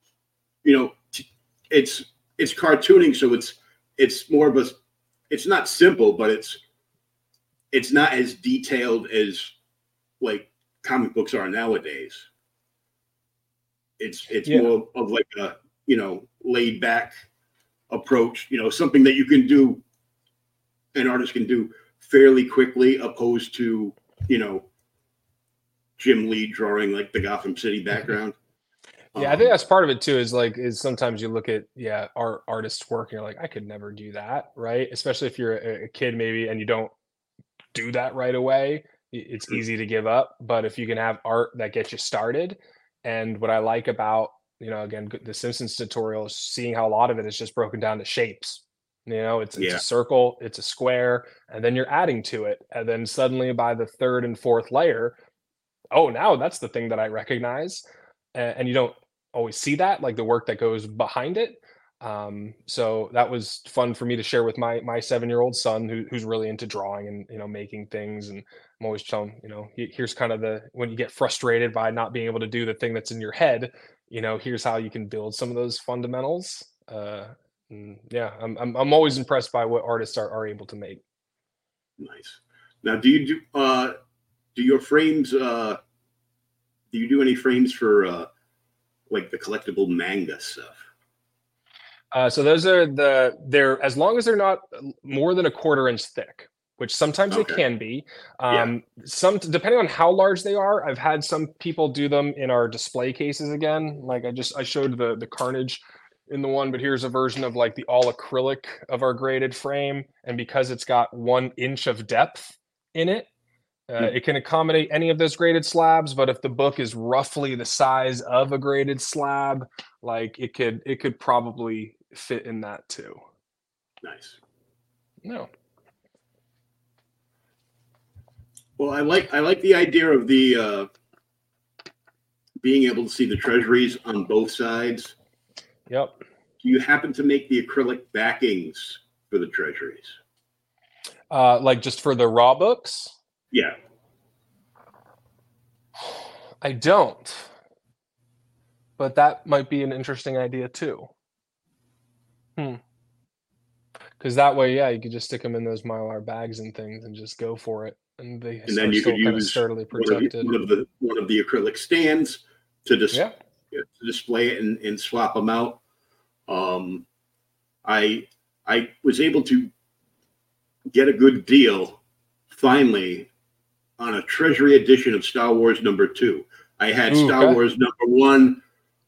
it's cartooning. So it's more of it's not simple, but it's not as detailed as like comic books are nowadays. It's more of like a, laid back approach, something that you can do, an artist can do fairly quickly, opposed to, Jim Lee drawing like the Gotham City background.
Yeah, I think that's part of it too, is sometimes you look at artists' work and you're like, I could never do that, right? Especially if you're a kid maybe and you don't do that right away, it's easy to give up. But if you can have art that gets you started, and what I like about, again, the Simpsons tutorial is seeing how a lot of it is just broken down to shapes. It's a circle, it's a square, and then you're adding to it. And then suddenly by the third and fourth layer, now that's the thing that I recognize. And you don't always see that, like the work that goes behind it. So that was fun for me to share with my 7-year-old son who's really into drawing and, making things. And I'm always telling, here's kind of when you get frustrated by not being able to do the thing that's in your head, here's how you can build some of those fundamentals. I'm always impressed by what artists are able to make.
Nice. Now, do you do your frames? Do you do any frames for like the collectible manga stuff?
So those are they're as long as they're not more than a 1/4 inch thick, which sometimes they can be. Some depending on how large they are. I've had some people do them in our display cases again. Like I showed the Carnage in the one, but here's a version of like the all acrylic of our graded frame, and because it's got 1 inch of depth in it, It can accommodate any of those graded slabs, but if the book is roughly the size of a graded slab, like it could probably fit in that too.
Nice.
No.
Well, I like the idea of the being able to see the treasuries on both sides.
Yep.
Do you happen to make the acrylic backings for the treasuries?
Like just for the raw books?
Yeah.
I don't. But that might be an interesting idea too. Because that way, yeah, you could just stick them in those Mylar bags and things and just go for it. And they
And then you
still
could
kind of
use
sturdily protected.
one of the acrylic stands to display it and swap them out. I was able to get a good deal finally on a Treasury edition of Star Wars #2. I had Star Wars #1,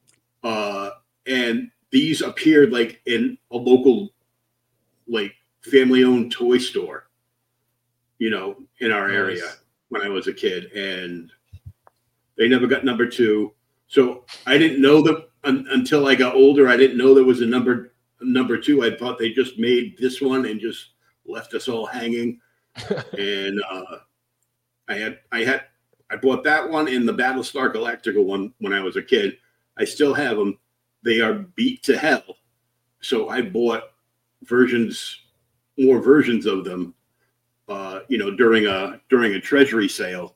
and these appeared like in a local, like family-owned toy store, in our area when I was a kid, and they never got #2. So I didn't know that until I got older. I didn't know there was a #2. I thought they just made this one and just left us all hanging. And I bought that one and the Battlestar Galactica one when I was a kid. I still have them. They are beat to hell. So I bought more versions of them, during a Treasury sale.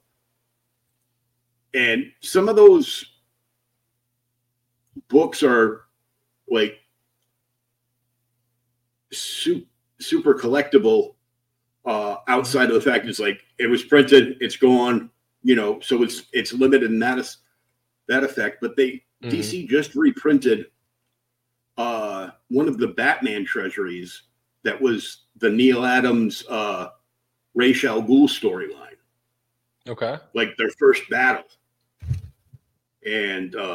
And some of those books are like super collectible, outside of the fact it's like it was printed, it's gone, so it's limited in that effect. But DC just reprinted one of the Batman treasuries that was the Neil Adams Ra's al Ghul storyline.
Okay.
Like their first battle. And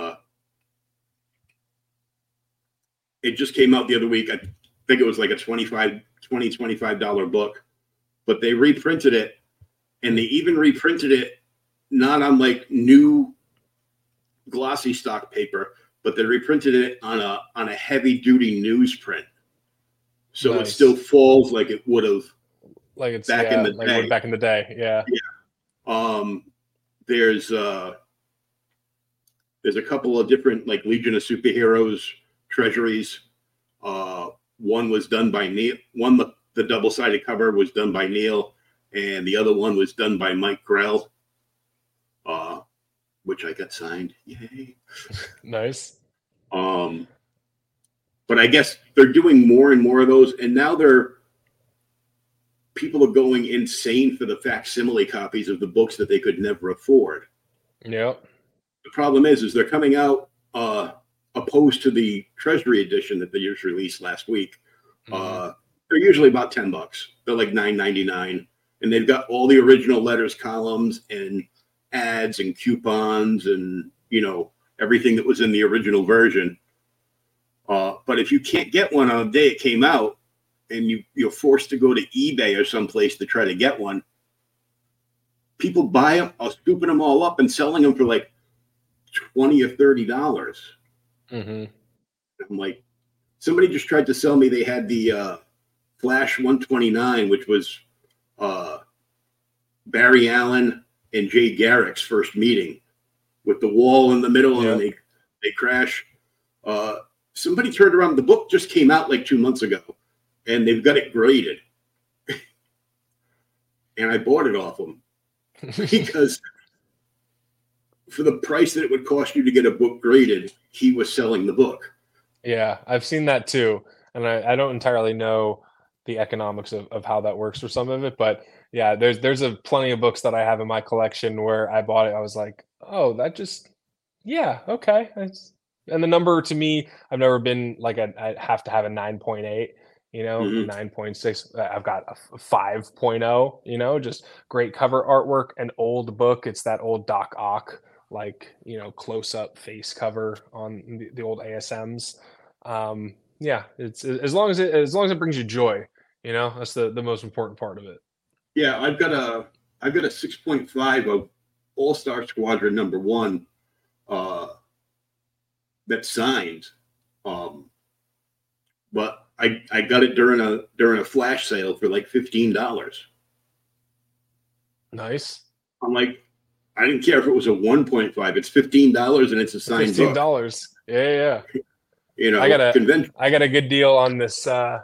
it just came out the other week. I think it was like a $25 book, but they reprinted it, and they even reprinted it not on like new glossy stock paper, but they reprinted it on a heavy duty newsprint. So It still falls like it would have back in the day.
Back in the day, yeah.
There's a couple of different like Legion of Superheroes treasuries. One was done by Neil. The double-sided cover was done by Neil, and the other one was done by Mike Grell, which I got signed. Yay!
Nice.
But I guess they're doing more and more of those, and now people are going insane for the facsimile copies of the books that they could never afford.
Yep.
The problem is they're coming out opposed to the Treasury edition that they just released last week. They're usually about $10. They're like $9.99, and they've got all the original letters, columns, and ads and coupons, and everything that was in the original version. But if you can't get one on the day it came out, and you're forced to go to eBay or someplace to try to get one, people buy them, scooping them all up and selling them for like $20 or $30. I'm like, somebody just tried to sell me. They had the Flash 129, which was Barry Allen and Jay Garrick's first meeting with the wall in the middle, and they crash. Somebody turned around. The book just came out like 2 months ago, and they've got it graded. And I bought it off them because for the price that it would cost you to get a book graded, he was selling the book.
Yeah, I've seen that too. And I don't entirely know the economics of how that works for some of it, but yeah, there's plenty of books that I have in my collection where I bought it. I was like, oh, okay. And the number to me, I've never been like, I have to have a 9.8, 9.6. I've got a 5.0, just great cover artwork, an old book. It's that old Doc Ock, like, close up face cover on the old ASMs. It's as long as it brings you joy, that's the most important part of it.
Yeah, I've got I've got a 6.5 of All-Star Squadron #1 that's signed. But I got it during a flash sale for like $15.
Nice.
I'm like, I didn't care if it was a 1.5. It's $15 and it's a signed book.
$15. Yeah.
You know,
I got
convention.
a good deal on this.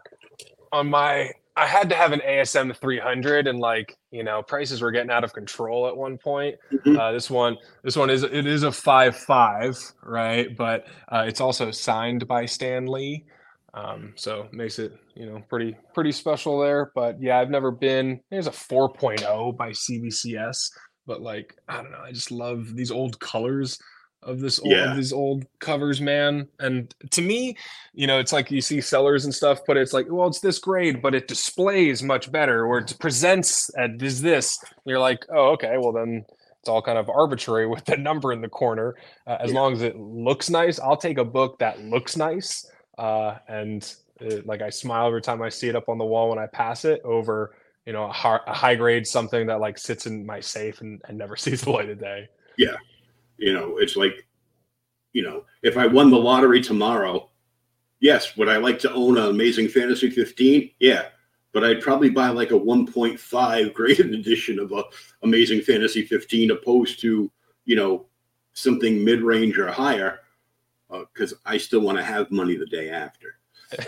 I had to have an ASM 300, and like, you know, prices were getting out of control at one point.
Mhm.
This one is a 5.5, right? But it's also signed by Stan Lee, so it makes it, you know, pretty special there. But yeah, I've never been. There's a 4.0 by CBCS, but like, I don't know, I just love these old colors of these old covers, man. And to me, you know, it's like you see sellers and stuff, but it's like, well, it's this grade, but it displays much better, or it presents at this. You're like, oh, okay, well then it's all kind of arbitrary with the number in the corner. As long as it looks nice, I'll take a book that looks nice. Like I smile every time I see it up on the wall when I pass it over, you know, a high grade, something that like sits in my safe and never sees the light of day.
Yeah. You know, it's like, you know, if I won the lottery tomorrow, yes, would I like to own an Amazing Fantasy 15? Yeah. But I'd probably buy like a 1.5 graded edition of a Amazing Fantasy 15 opposed to, you know, something mid-range or higher, because I still want to have money the day after.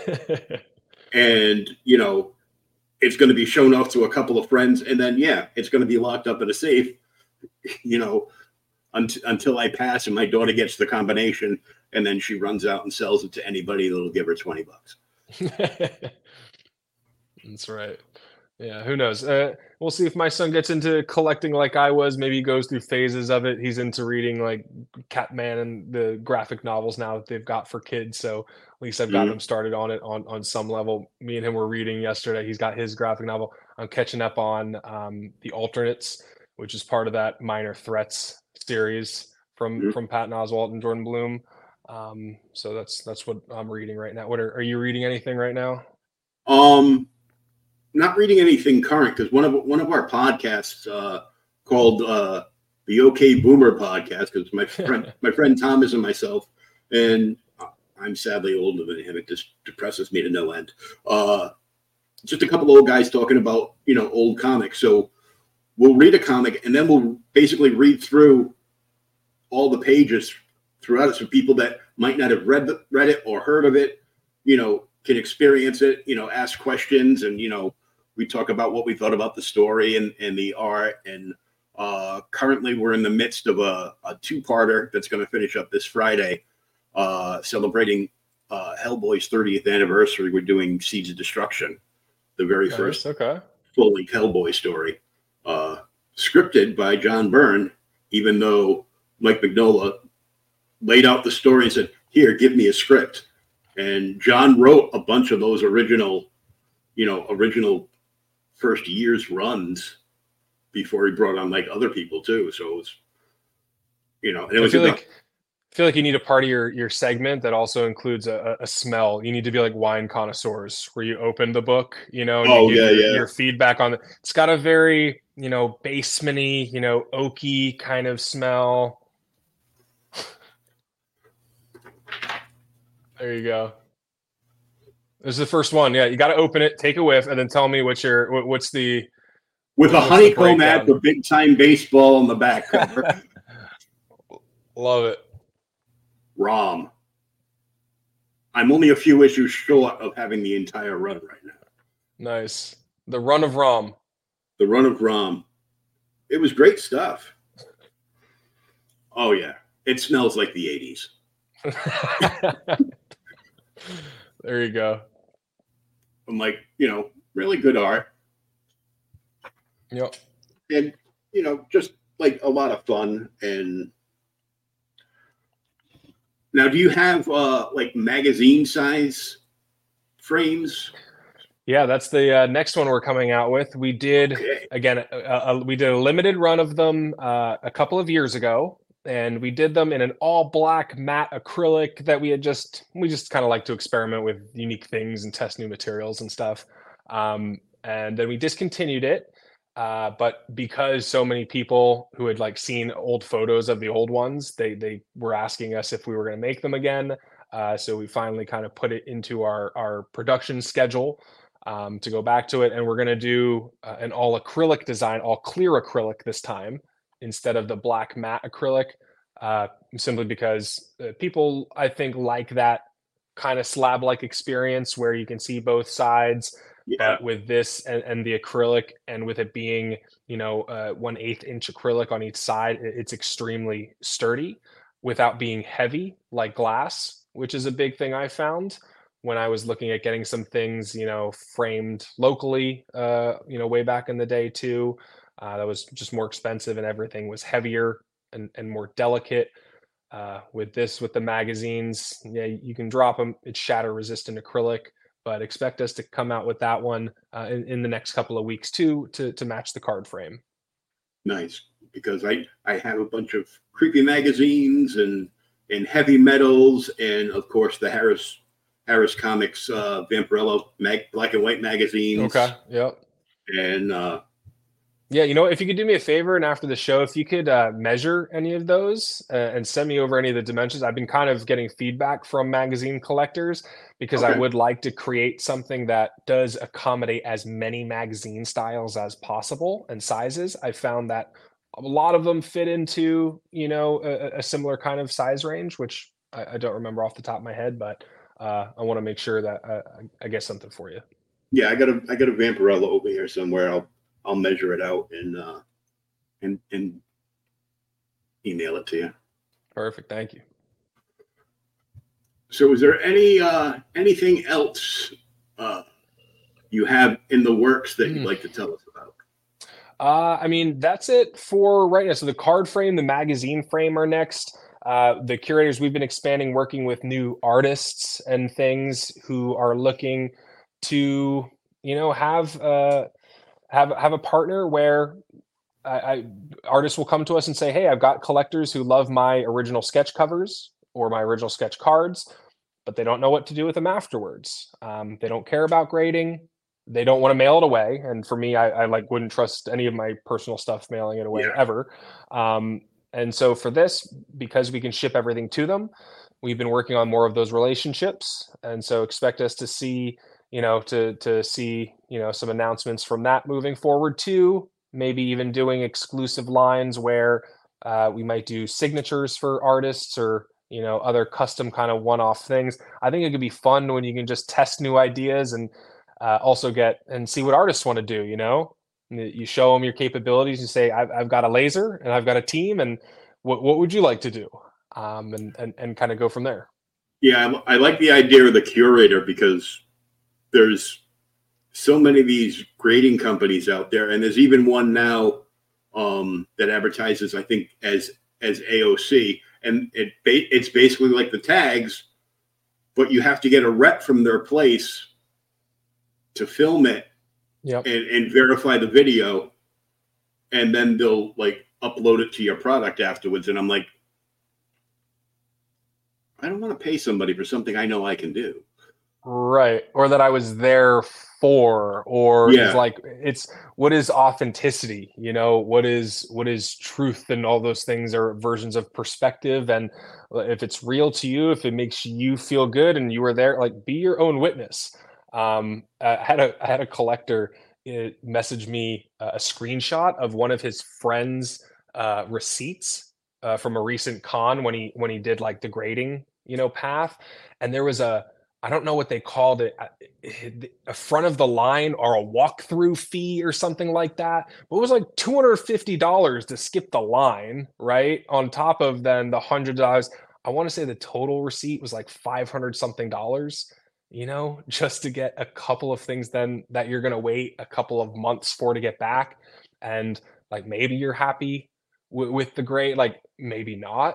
And, you know, it's going to be shown off to a couple of friends, and then, yeah, it's going to be locked up in a safe, you know, until I pass and my daughter gets the combination, and then she runs out and sells it to anybody that'll give her $20.
That's right. Yeah, who knows? We'll see if my son gets into collecting like I was. Maybe he goes through phases of it. He's into reading like Catman and the graphic novels now that they've got for kids. So at least I've gotten him started on it on some level. Me and him were reading yesterday. He's got his graphic novel. I'm catching up on The Alternates, which is part of that Minor Threats series from Patton Oswalt and Jordan Bloom. So that's what I'm reading right now. What are you reading anything right now?
Not reading anything current, because one of our podcasts called the OK Boomer podcast, because my friend Thomas and myself, and I'm sadly older than him. It just depresses me to no end. Just a couple old guys talking about, you know, old comics. So we'll read a comic and then we'll basically read through all the pages throughout it, so people that might not have read it or heard of it, you know, can experience it, you know, ask questions, and, you know, we talk about what we thought about the story and the art. And currently we're in the midst of a two-parter that's going to finish up this Friday, celebrating Hellboy's 30th anniversary. We're doing Seeds of Destruction, the very first full-length Hellboy story, scripted by John Byrne, even though Mike Mignola laid out the story and said, here, give me a script. And John wrote a bunch of those original first year's runs before he brought on like other people too. So it's, you know, and it was
I feel like you need a part of your segment that also includes a smell. You need to be like wine connoisseurs, where you open the book, you know, and you give your feedback on it. It's got a very, you know, basement-y, you know, oaky kind of smell. There you go. This is the first one. Yeah, you got to open it, take a whiff, and then tell me what's the
with a honeycomb ad for Big Time Baseball on the back cover.
Love it.
Rom. I'm only a few issues short of having the entire run right now.
Nice. The run of Rom.
The run of Rom. It was great stuff. Oh yeah, it smells like the 80s.
There you go.
I'm like, you know, really good art.
Yep.
And, you know, just like a lot of fun. And now, do you have like magazine size frames?
Yeah, that's the next one we're coming out with. We did, again, we did a limited run of them a couple of years ago. And we did them in an all black matte acrylic that we just kind of like to experiment with unique things and test new materials and stuff. And then we discontinued it. But because so many people who had like seen old photos of the old ones, they were asking us if we were going to make them again. So we finally kind of put it into our production schedule to go back to it, and we're going to do an all acrylic design, all clear acrylic this time instead of the black matte acrylic, simply because people I think like that kind of slab like experience where you can see both sides.
Yeah.
But with this and the acrylic, and with it being, 1/8 inch acrylic on each side, it's extremely sturdy without being heavy like glass, which is a big thing I found when I was looking at getting some things, framed locally, way back in the day too. That was just more expensive and everything was heavier and more delicate. With this, with the magazines, yeah, you can drop them. It's shatter resistant acrylic, but expect us to come out with that one in the next couple of weeks too, to match the card frame.
Nice, because I have a bunch of creepy magazines and heavy metals, and of course the Harris Comics Vampirella black and white magazines.
Okay. Yep.
And
yeah, if you could do me a favor, and after the show, if you could measure any of those and send me over any of the dimensions. I've been kind of getting feedback from magazine collectors because I would like to create something that does accommodate as many magazine styles as possible and sizes. I found that a lot of them fit into, a similar kind of size range, which I don't remember off the top of my head, but I want to make sure that I get something for you.
Yeah, I got a Vampirella over here somewhere. I'll measure it out and email it to you.
Perfect. Thank you.
So is there anything else you have in the works that you'd like to tell us about?
That's it for right now. So the card frame, the magazine frame are next. The curators, we've been expanding, working with new artists and things who are looking to, have a partner where artists will come to us and say, hey, I've got collectors who love my original sketch covers or my original sketch cards, but they don't know what to do with them afterwards. They don't care about grading. They don't want to mail it away. And for me, I wouldn't trust any of my personal stuff mailing it away ever. And so for this, because we can ship everything to them, we've been working on more of those relationships. And so expect us to see, to see, some announcements from that moving forward too. Maybe even doing exclusive lines where we might do signatures for artists or, other custom kind of one-off things. I think it could be fun when you can just test new ideas and also get and see what artists want to do. You show them your capabilities. You say, I've got a laser and I've got a team, and what would you like to do? And kind of go from there.
Yeah, I like the idea of the curator because there's so many of these grading companies out there, and there's even one now that advertises, I think, as AOC, and it's basically like the tags, but you have to get a rep from their place to film it. Yep. And verify the video, and then they'll upload it to your product afterwards. And I'm like, I don't want to pay somebody for something I know I can do.
Right. Or that I was there for, or it's what is authenticity? What is truth, and all those things are versions of perspective. And if it's real to you, if it makes you feel good and you were there, be your own witness. I had a collector message me a screenshot of one of his friends' receipts from a recent con when he did the grading path, and there was I don't know what they called it, a front of the line or a walkthrough fee or something like that, but it was $250 to skip the line, right, on top of then the $100. I want to say the total receipt was $500 something, just to get a couple of things then that you're going to wait a couple of months for to get back. And maybe you're happy with the grade, maybe not,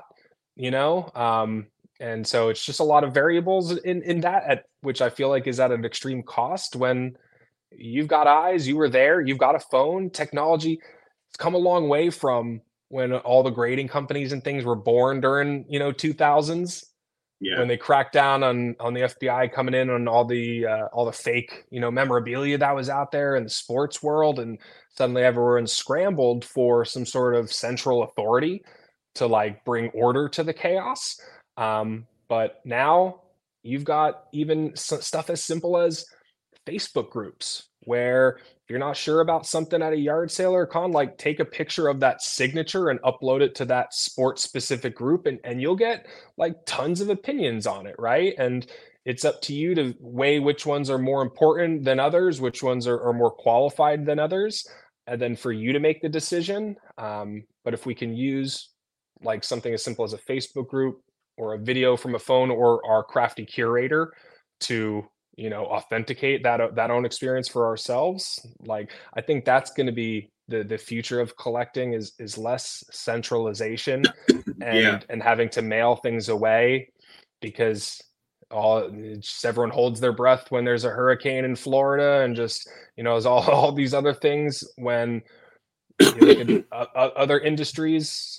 and so it's just a lot of variables in that, which I feel is at an extreme cost when you've got eyes, you were there, you've got a phone. Technology has come a long way from when all the grading companies and things were born during, 2000s. when they cracked down on the FBI coming in on all the fake, memorabilia that was out there in the sports world, and suddenly everyone scrambled for some sort of central authority to like bring order to the chaos. But now you've got even stuff as simple as Facebook groups where if you're not sure about something at a yard sale or con, like take a picture of that signature and upload it to that sports specific group, and you'll get like tons of opinions on it, right? And it's up to you to weigh which ones are more important than others, which ones are more qualified than others, and then for you to make the decision. But if we can use like something as simple as a Facebook group or a video from a phone or our crafty curator to authenticate that own experience for ourselves, like I think that's going to be the future of collecting is less centralization and having to mail things away, because everyone holds their breath when there's a hurricane in Florida, and just there's all these other things when you look at other industries,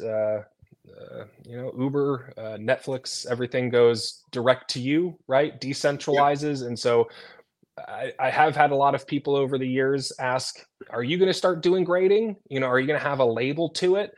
Uber, Netflix, everything goes direct to you, right? Decentralizes. Yep. And so I have had a lot of people over the years ask, are you going to start doing grading? Are you going to have a label to it?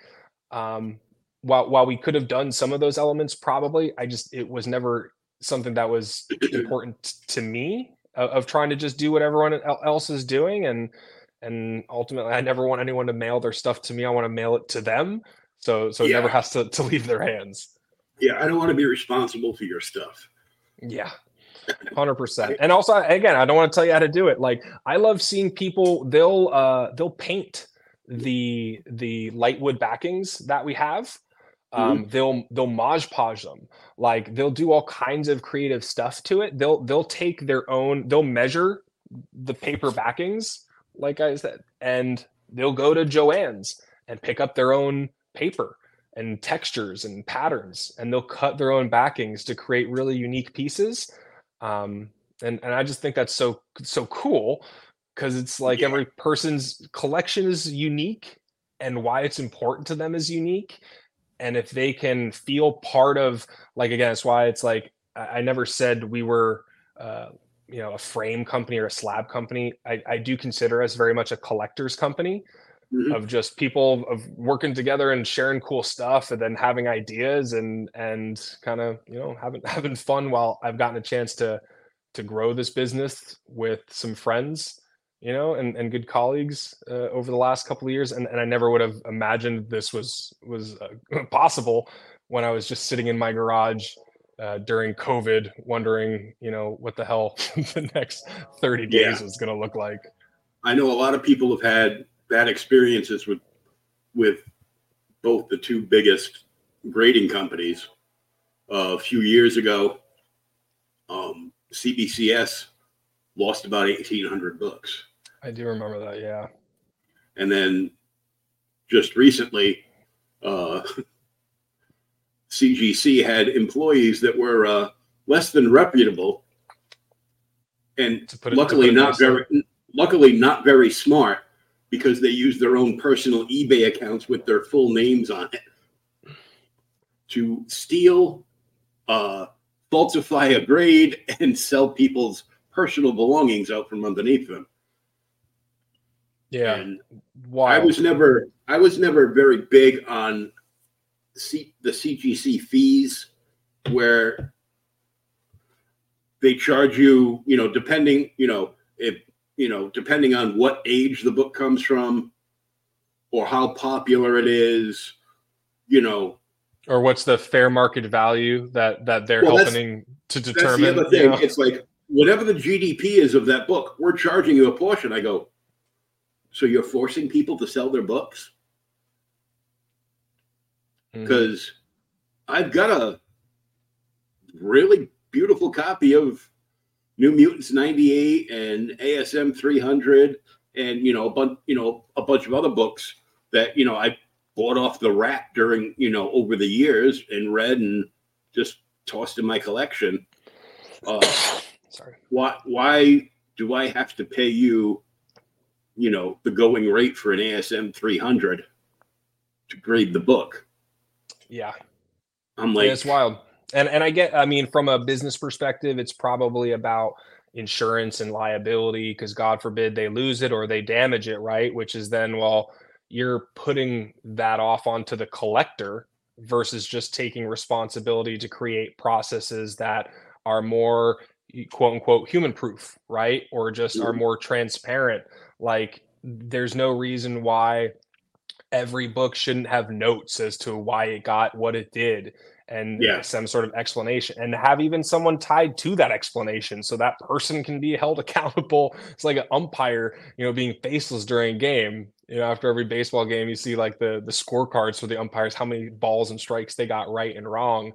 While we could have done some of those elements, probably, it was never something that was important to me of trying to just do what everyone else is doing. And ultimately I never want anyone to mail their stuff to me. I want to mail it to them. So it never has to leave their hands.
Yeah, I don't want to be responsible for your stuff.
Yeah, 100%. And also, again, I don't want to tell you how to do it. Like, I love seeing people, they'll paint the lightwood backings that we have. They'll Mod Podge them. Like, they'll do all kinds of creative stuff to it. They'll take they'll measure the paper backings, like I said, and they'll go to Joann's and pick up their own paper and textures and patterns, and they'll cut their own backings to create really unique pieces. And I just think that's so cool, because it's like every person's collection is unique, and why it's important to them is unique. And if they can feel part of, like, again, that's why it's like, I never said we were, a frame company or a slab company. I do consider us very much a collector's company. Of just people of working together and sharing cool stuff, and then having ideas and kind of having fun while I've gotten a chance to grow this business with some friends, and good colleagues over the last couple of years, and I never would have imagined this was possible when I was just sitting in my garage during COVID, wondering what the hell the next 30 days was going to look like.
I know a lot of people have had bad experiences with both the two biggest grading companies. A few years ago, CBCS lost about 1,800 books.
I do remember that, yeah.
And then just recently, CGC had employees that were less than reputable, and luckily not very smart, because they use their own personal eBay accounts with their full names on it to steal, falsify a grade, and sell people's personal belongings out from underneath them.
Yeah.
And I was never very big on the CGC fees, where they charge you, depending on what age the book comes from, or how popular it is,
or what's the fair market value that they're helping to determine.
That's the other thing. It's like, whatever the GDP is of that book, we're charging you a portion. I go, so you're forcing people to sell their books? Because I've got a really beautiful copy of New Mutants 98 and ASM 300, and a bunch of other books that I bought off the rack during over the years and read and just tossed in my collection.
Sorry.
Why do I have to pay you, the going rate for an ASM 300 to grade the book?
Yeah,
I'm like,
it's wild. And I mean, from a business perspective, it's probably about insurance and liability, because God forbid they lose it or they damage it, right? Which is then, well, you're putting that off onto the collector versus just taking responsibility to create processes that are more quote unquote human proof, right? Or just are more transparent. Like, there's no reason why every book shouldn't have notes as to why it got what it did, and
Yeah.
some sort of explanation, and have even someone tied to that explanation so that person can be held accountable. It's like an umpire, being faceless during a game. After every baseball game, you see like the scorecards for the umpires, how many balls and strikes they got right and wrong.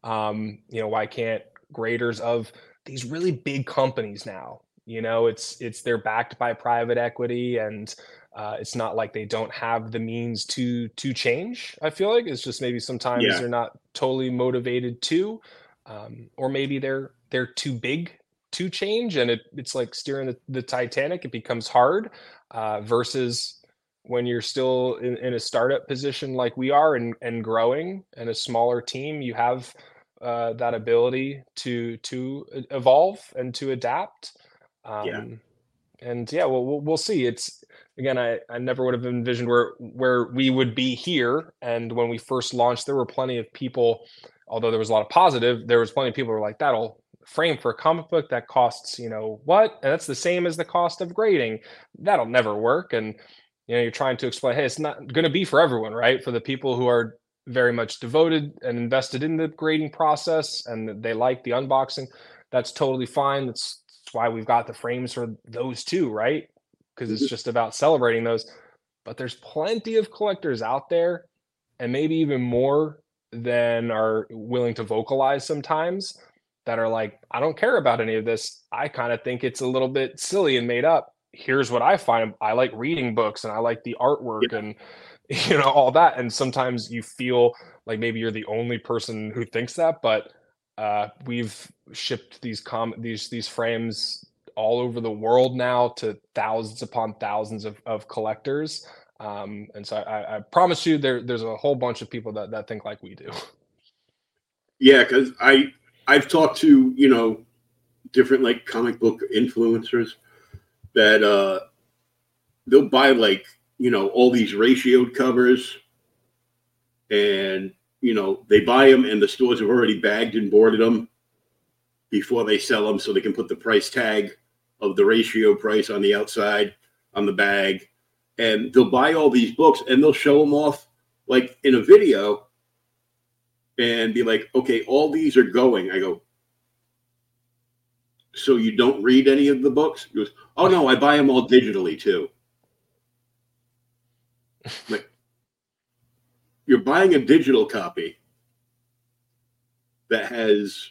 Why can't graders of these really big companies now, it's they're backed by private equity, and it's not like they don't have the means to change. I feel like it's just maybe sometimes
Yeah.
they're not totally motivated to, or maybe they're too big to change, and it's like steering the Titanic. It becomes hard, versus when you're still in a startup position like we are, and growing, and a smaller team, you have that ability to evolve and to adapt.
Yeah.
And yeah, we'll see. It's, again, I never would have envisioned where we would be here. And when we first launched, there were plenty of people, although there was a lot of positive, there was plenty of people who were like, that'll frame for a comic book that costs, what? And that's the same as the cost of grading. That'll never work. And you're trying to explain, hey, it's not going to be for everyone, right? For the people who are very much devoted and invested in the grading process, and they like the unboxing, that's totally fine. That's why we've got the frames for those too, right? Because it's just about celebrating those. But there's plenty of collectors out there, and maybe even more than are willing to vocalize sometimes, that are like, I don't care about any of this. I kind of think it's a little bit silly and made up. Here's what I find. I like reading books, and I like the artwork, and all that. And sometimes you feel like maybe you're the only person who thinks that, but we've shipped these frames all over the world now to thousands upon thousands of collectors. And so I promise you, there's a whole bunch of people that think like we do.
Yeah, because I've talked to different like comic book influencers that they'll buy like all these ratioed covers, and they buy them, and the stores have already bagged and boarded them before they sell them, so they can put the price tag of the ratio price on the outside on the bag. And they'll buy all these books, and they'll show them off like in a video and be like, okay, all these are going. I go, so you don't read any of the books? He goes, oh no, I buy them all digitally too. Like, you're buying a digital copy that has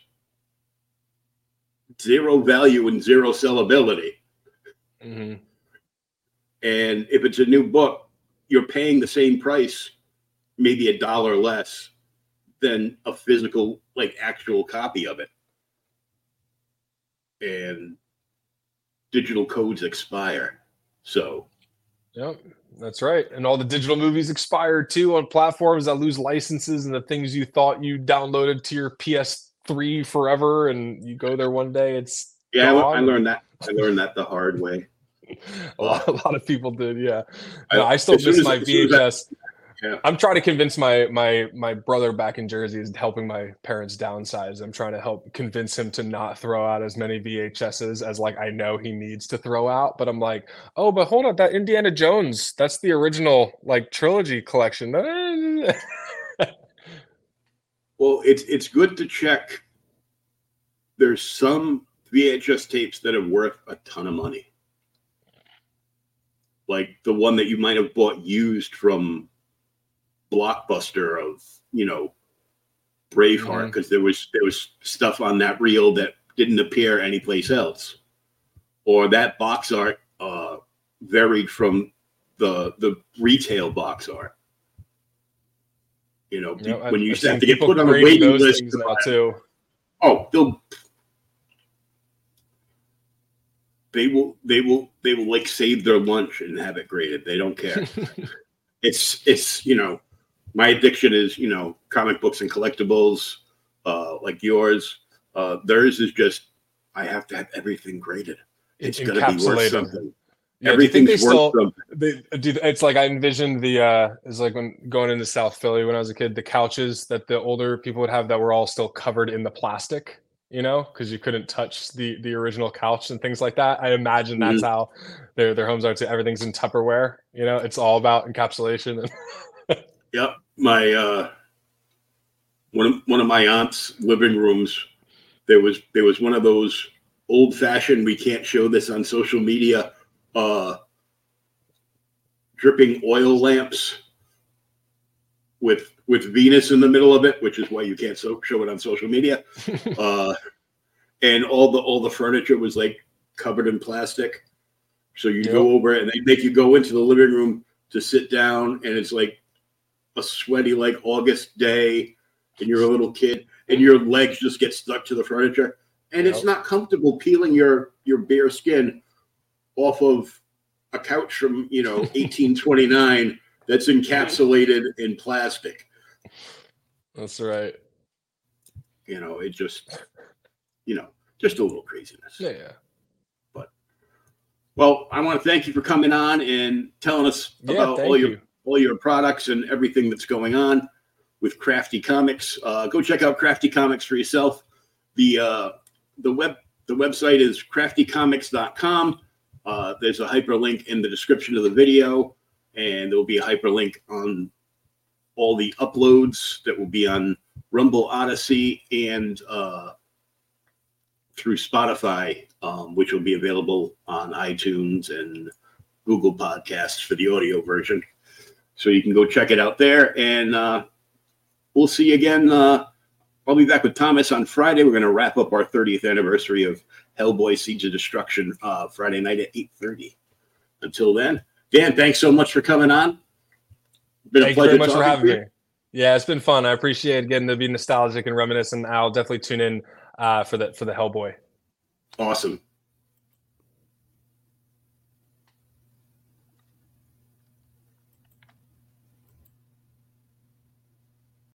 zero value and zero sellability.
Mm-hmm.
And if it's a new book, you're paying the same price, maybe $1 less than a physical, like actual copy of it. And digital codes expire. So.
Yep, that's right. And all the digital movies expire too on platforms that lose licenses, and the things you thought you downloaded to your PS3 forever, and you go there one day, it's gone.
I learned that. I learned that the hard way.
A lot of people did, yeah. No, I still miss my VHS.
Yeah.
I'm trying to convince my brother back in Jersey is helping my parents downsize. I'm trying to help convince him to not throw out as many VHSs as like I know he needs to throw out. But I'm like, oh, but hold on, that Indiana Jones, that's the original like trilogy collection.
Well, it's good to check. There's some VHS tapes that are worth a ton of money. Like the one that you might have bought used from Blockbuster of, Braveheart, because there was stuff on that reel that didn't appear anyplace else. Or that box art varied from the retail box art. When you used to have to get put on a waiting list
now too.
Oh, they will like save their lunch and have it graded. They don't care. It's my addiction is, comic books and collectibles. like yours. Theirs is just, I have to have everything graded. It's going to be worth something.
Yeah,
everything's worth something.
It's like I envisioned it's like when going into South Philly when I was a kid, the couches that the older people would have that were all still covered in the plastic, you know, because you couldn't touch the original couch and things like that. I imagine that's how their homes are too. Everything's in Tupperware, you know, it's all about encapsulation.
Yep. My one of my aunt's living rooms, there was one of those old fashioned, we can't show this on social media, dripping oil lamps with Venus in the middle of it, which is why you can't show it on social media. And all the furniture was like covered in plastic. So you go over it and they make you go into the living room to sit down, and it's like a sweaty like August day, and you're a little kid, and your legs just get stuck to the furniture, and it's not comfortable peeling your bare skin off of a couch from 1829 that's encapsulated in plastic.
That's right.
It just just a little craziness.
Yeah.
But well, I want to thank you for coming on and telling us about all your products and everything that's going on with Crafty Comics. Go check out Crafty Comics for yourself. The website is craftycomics.com. There's a hyperlink in the description of the video, and there'll be a hyperlink on all the uploads that will be on Rumble, Odyssey, and through Spotify, which will be available on iTunes and Google Podcasts for the audio version. So you can go check it out there, and we'll see you again. I'll be back with Thomas on Friday. We're going to wrap up our 30th anniversary of Hellboy Seeds of Destruction Friday night at 8:30. Until then, Dan, thanks so much for coming on.
Thank you very much for having me. Yeah, it's been fun. I appreciate getting to be nostalgic and reminisce, and I'll definitely tune in for the Hellboy.
Awesome.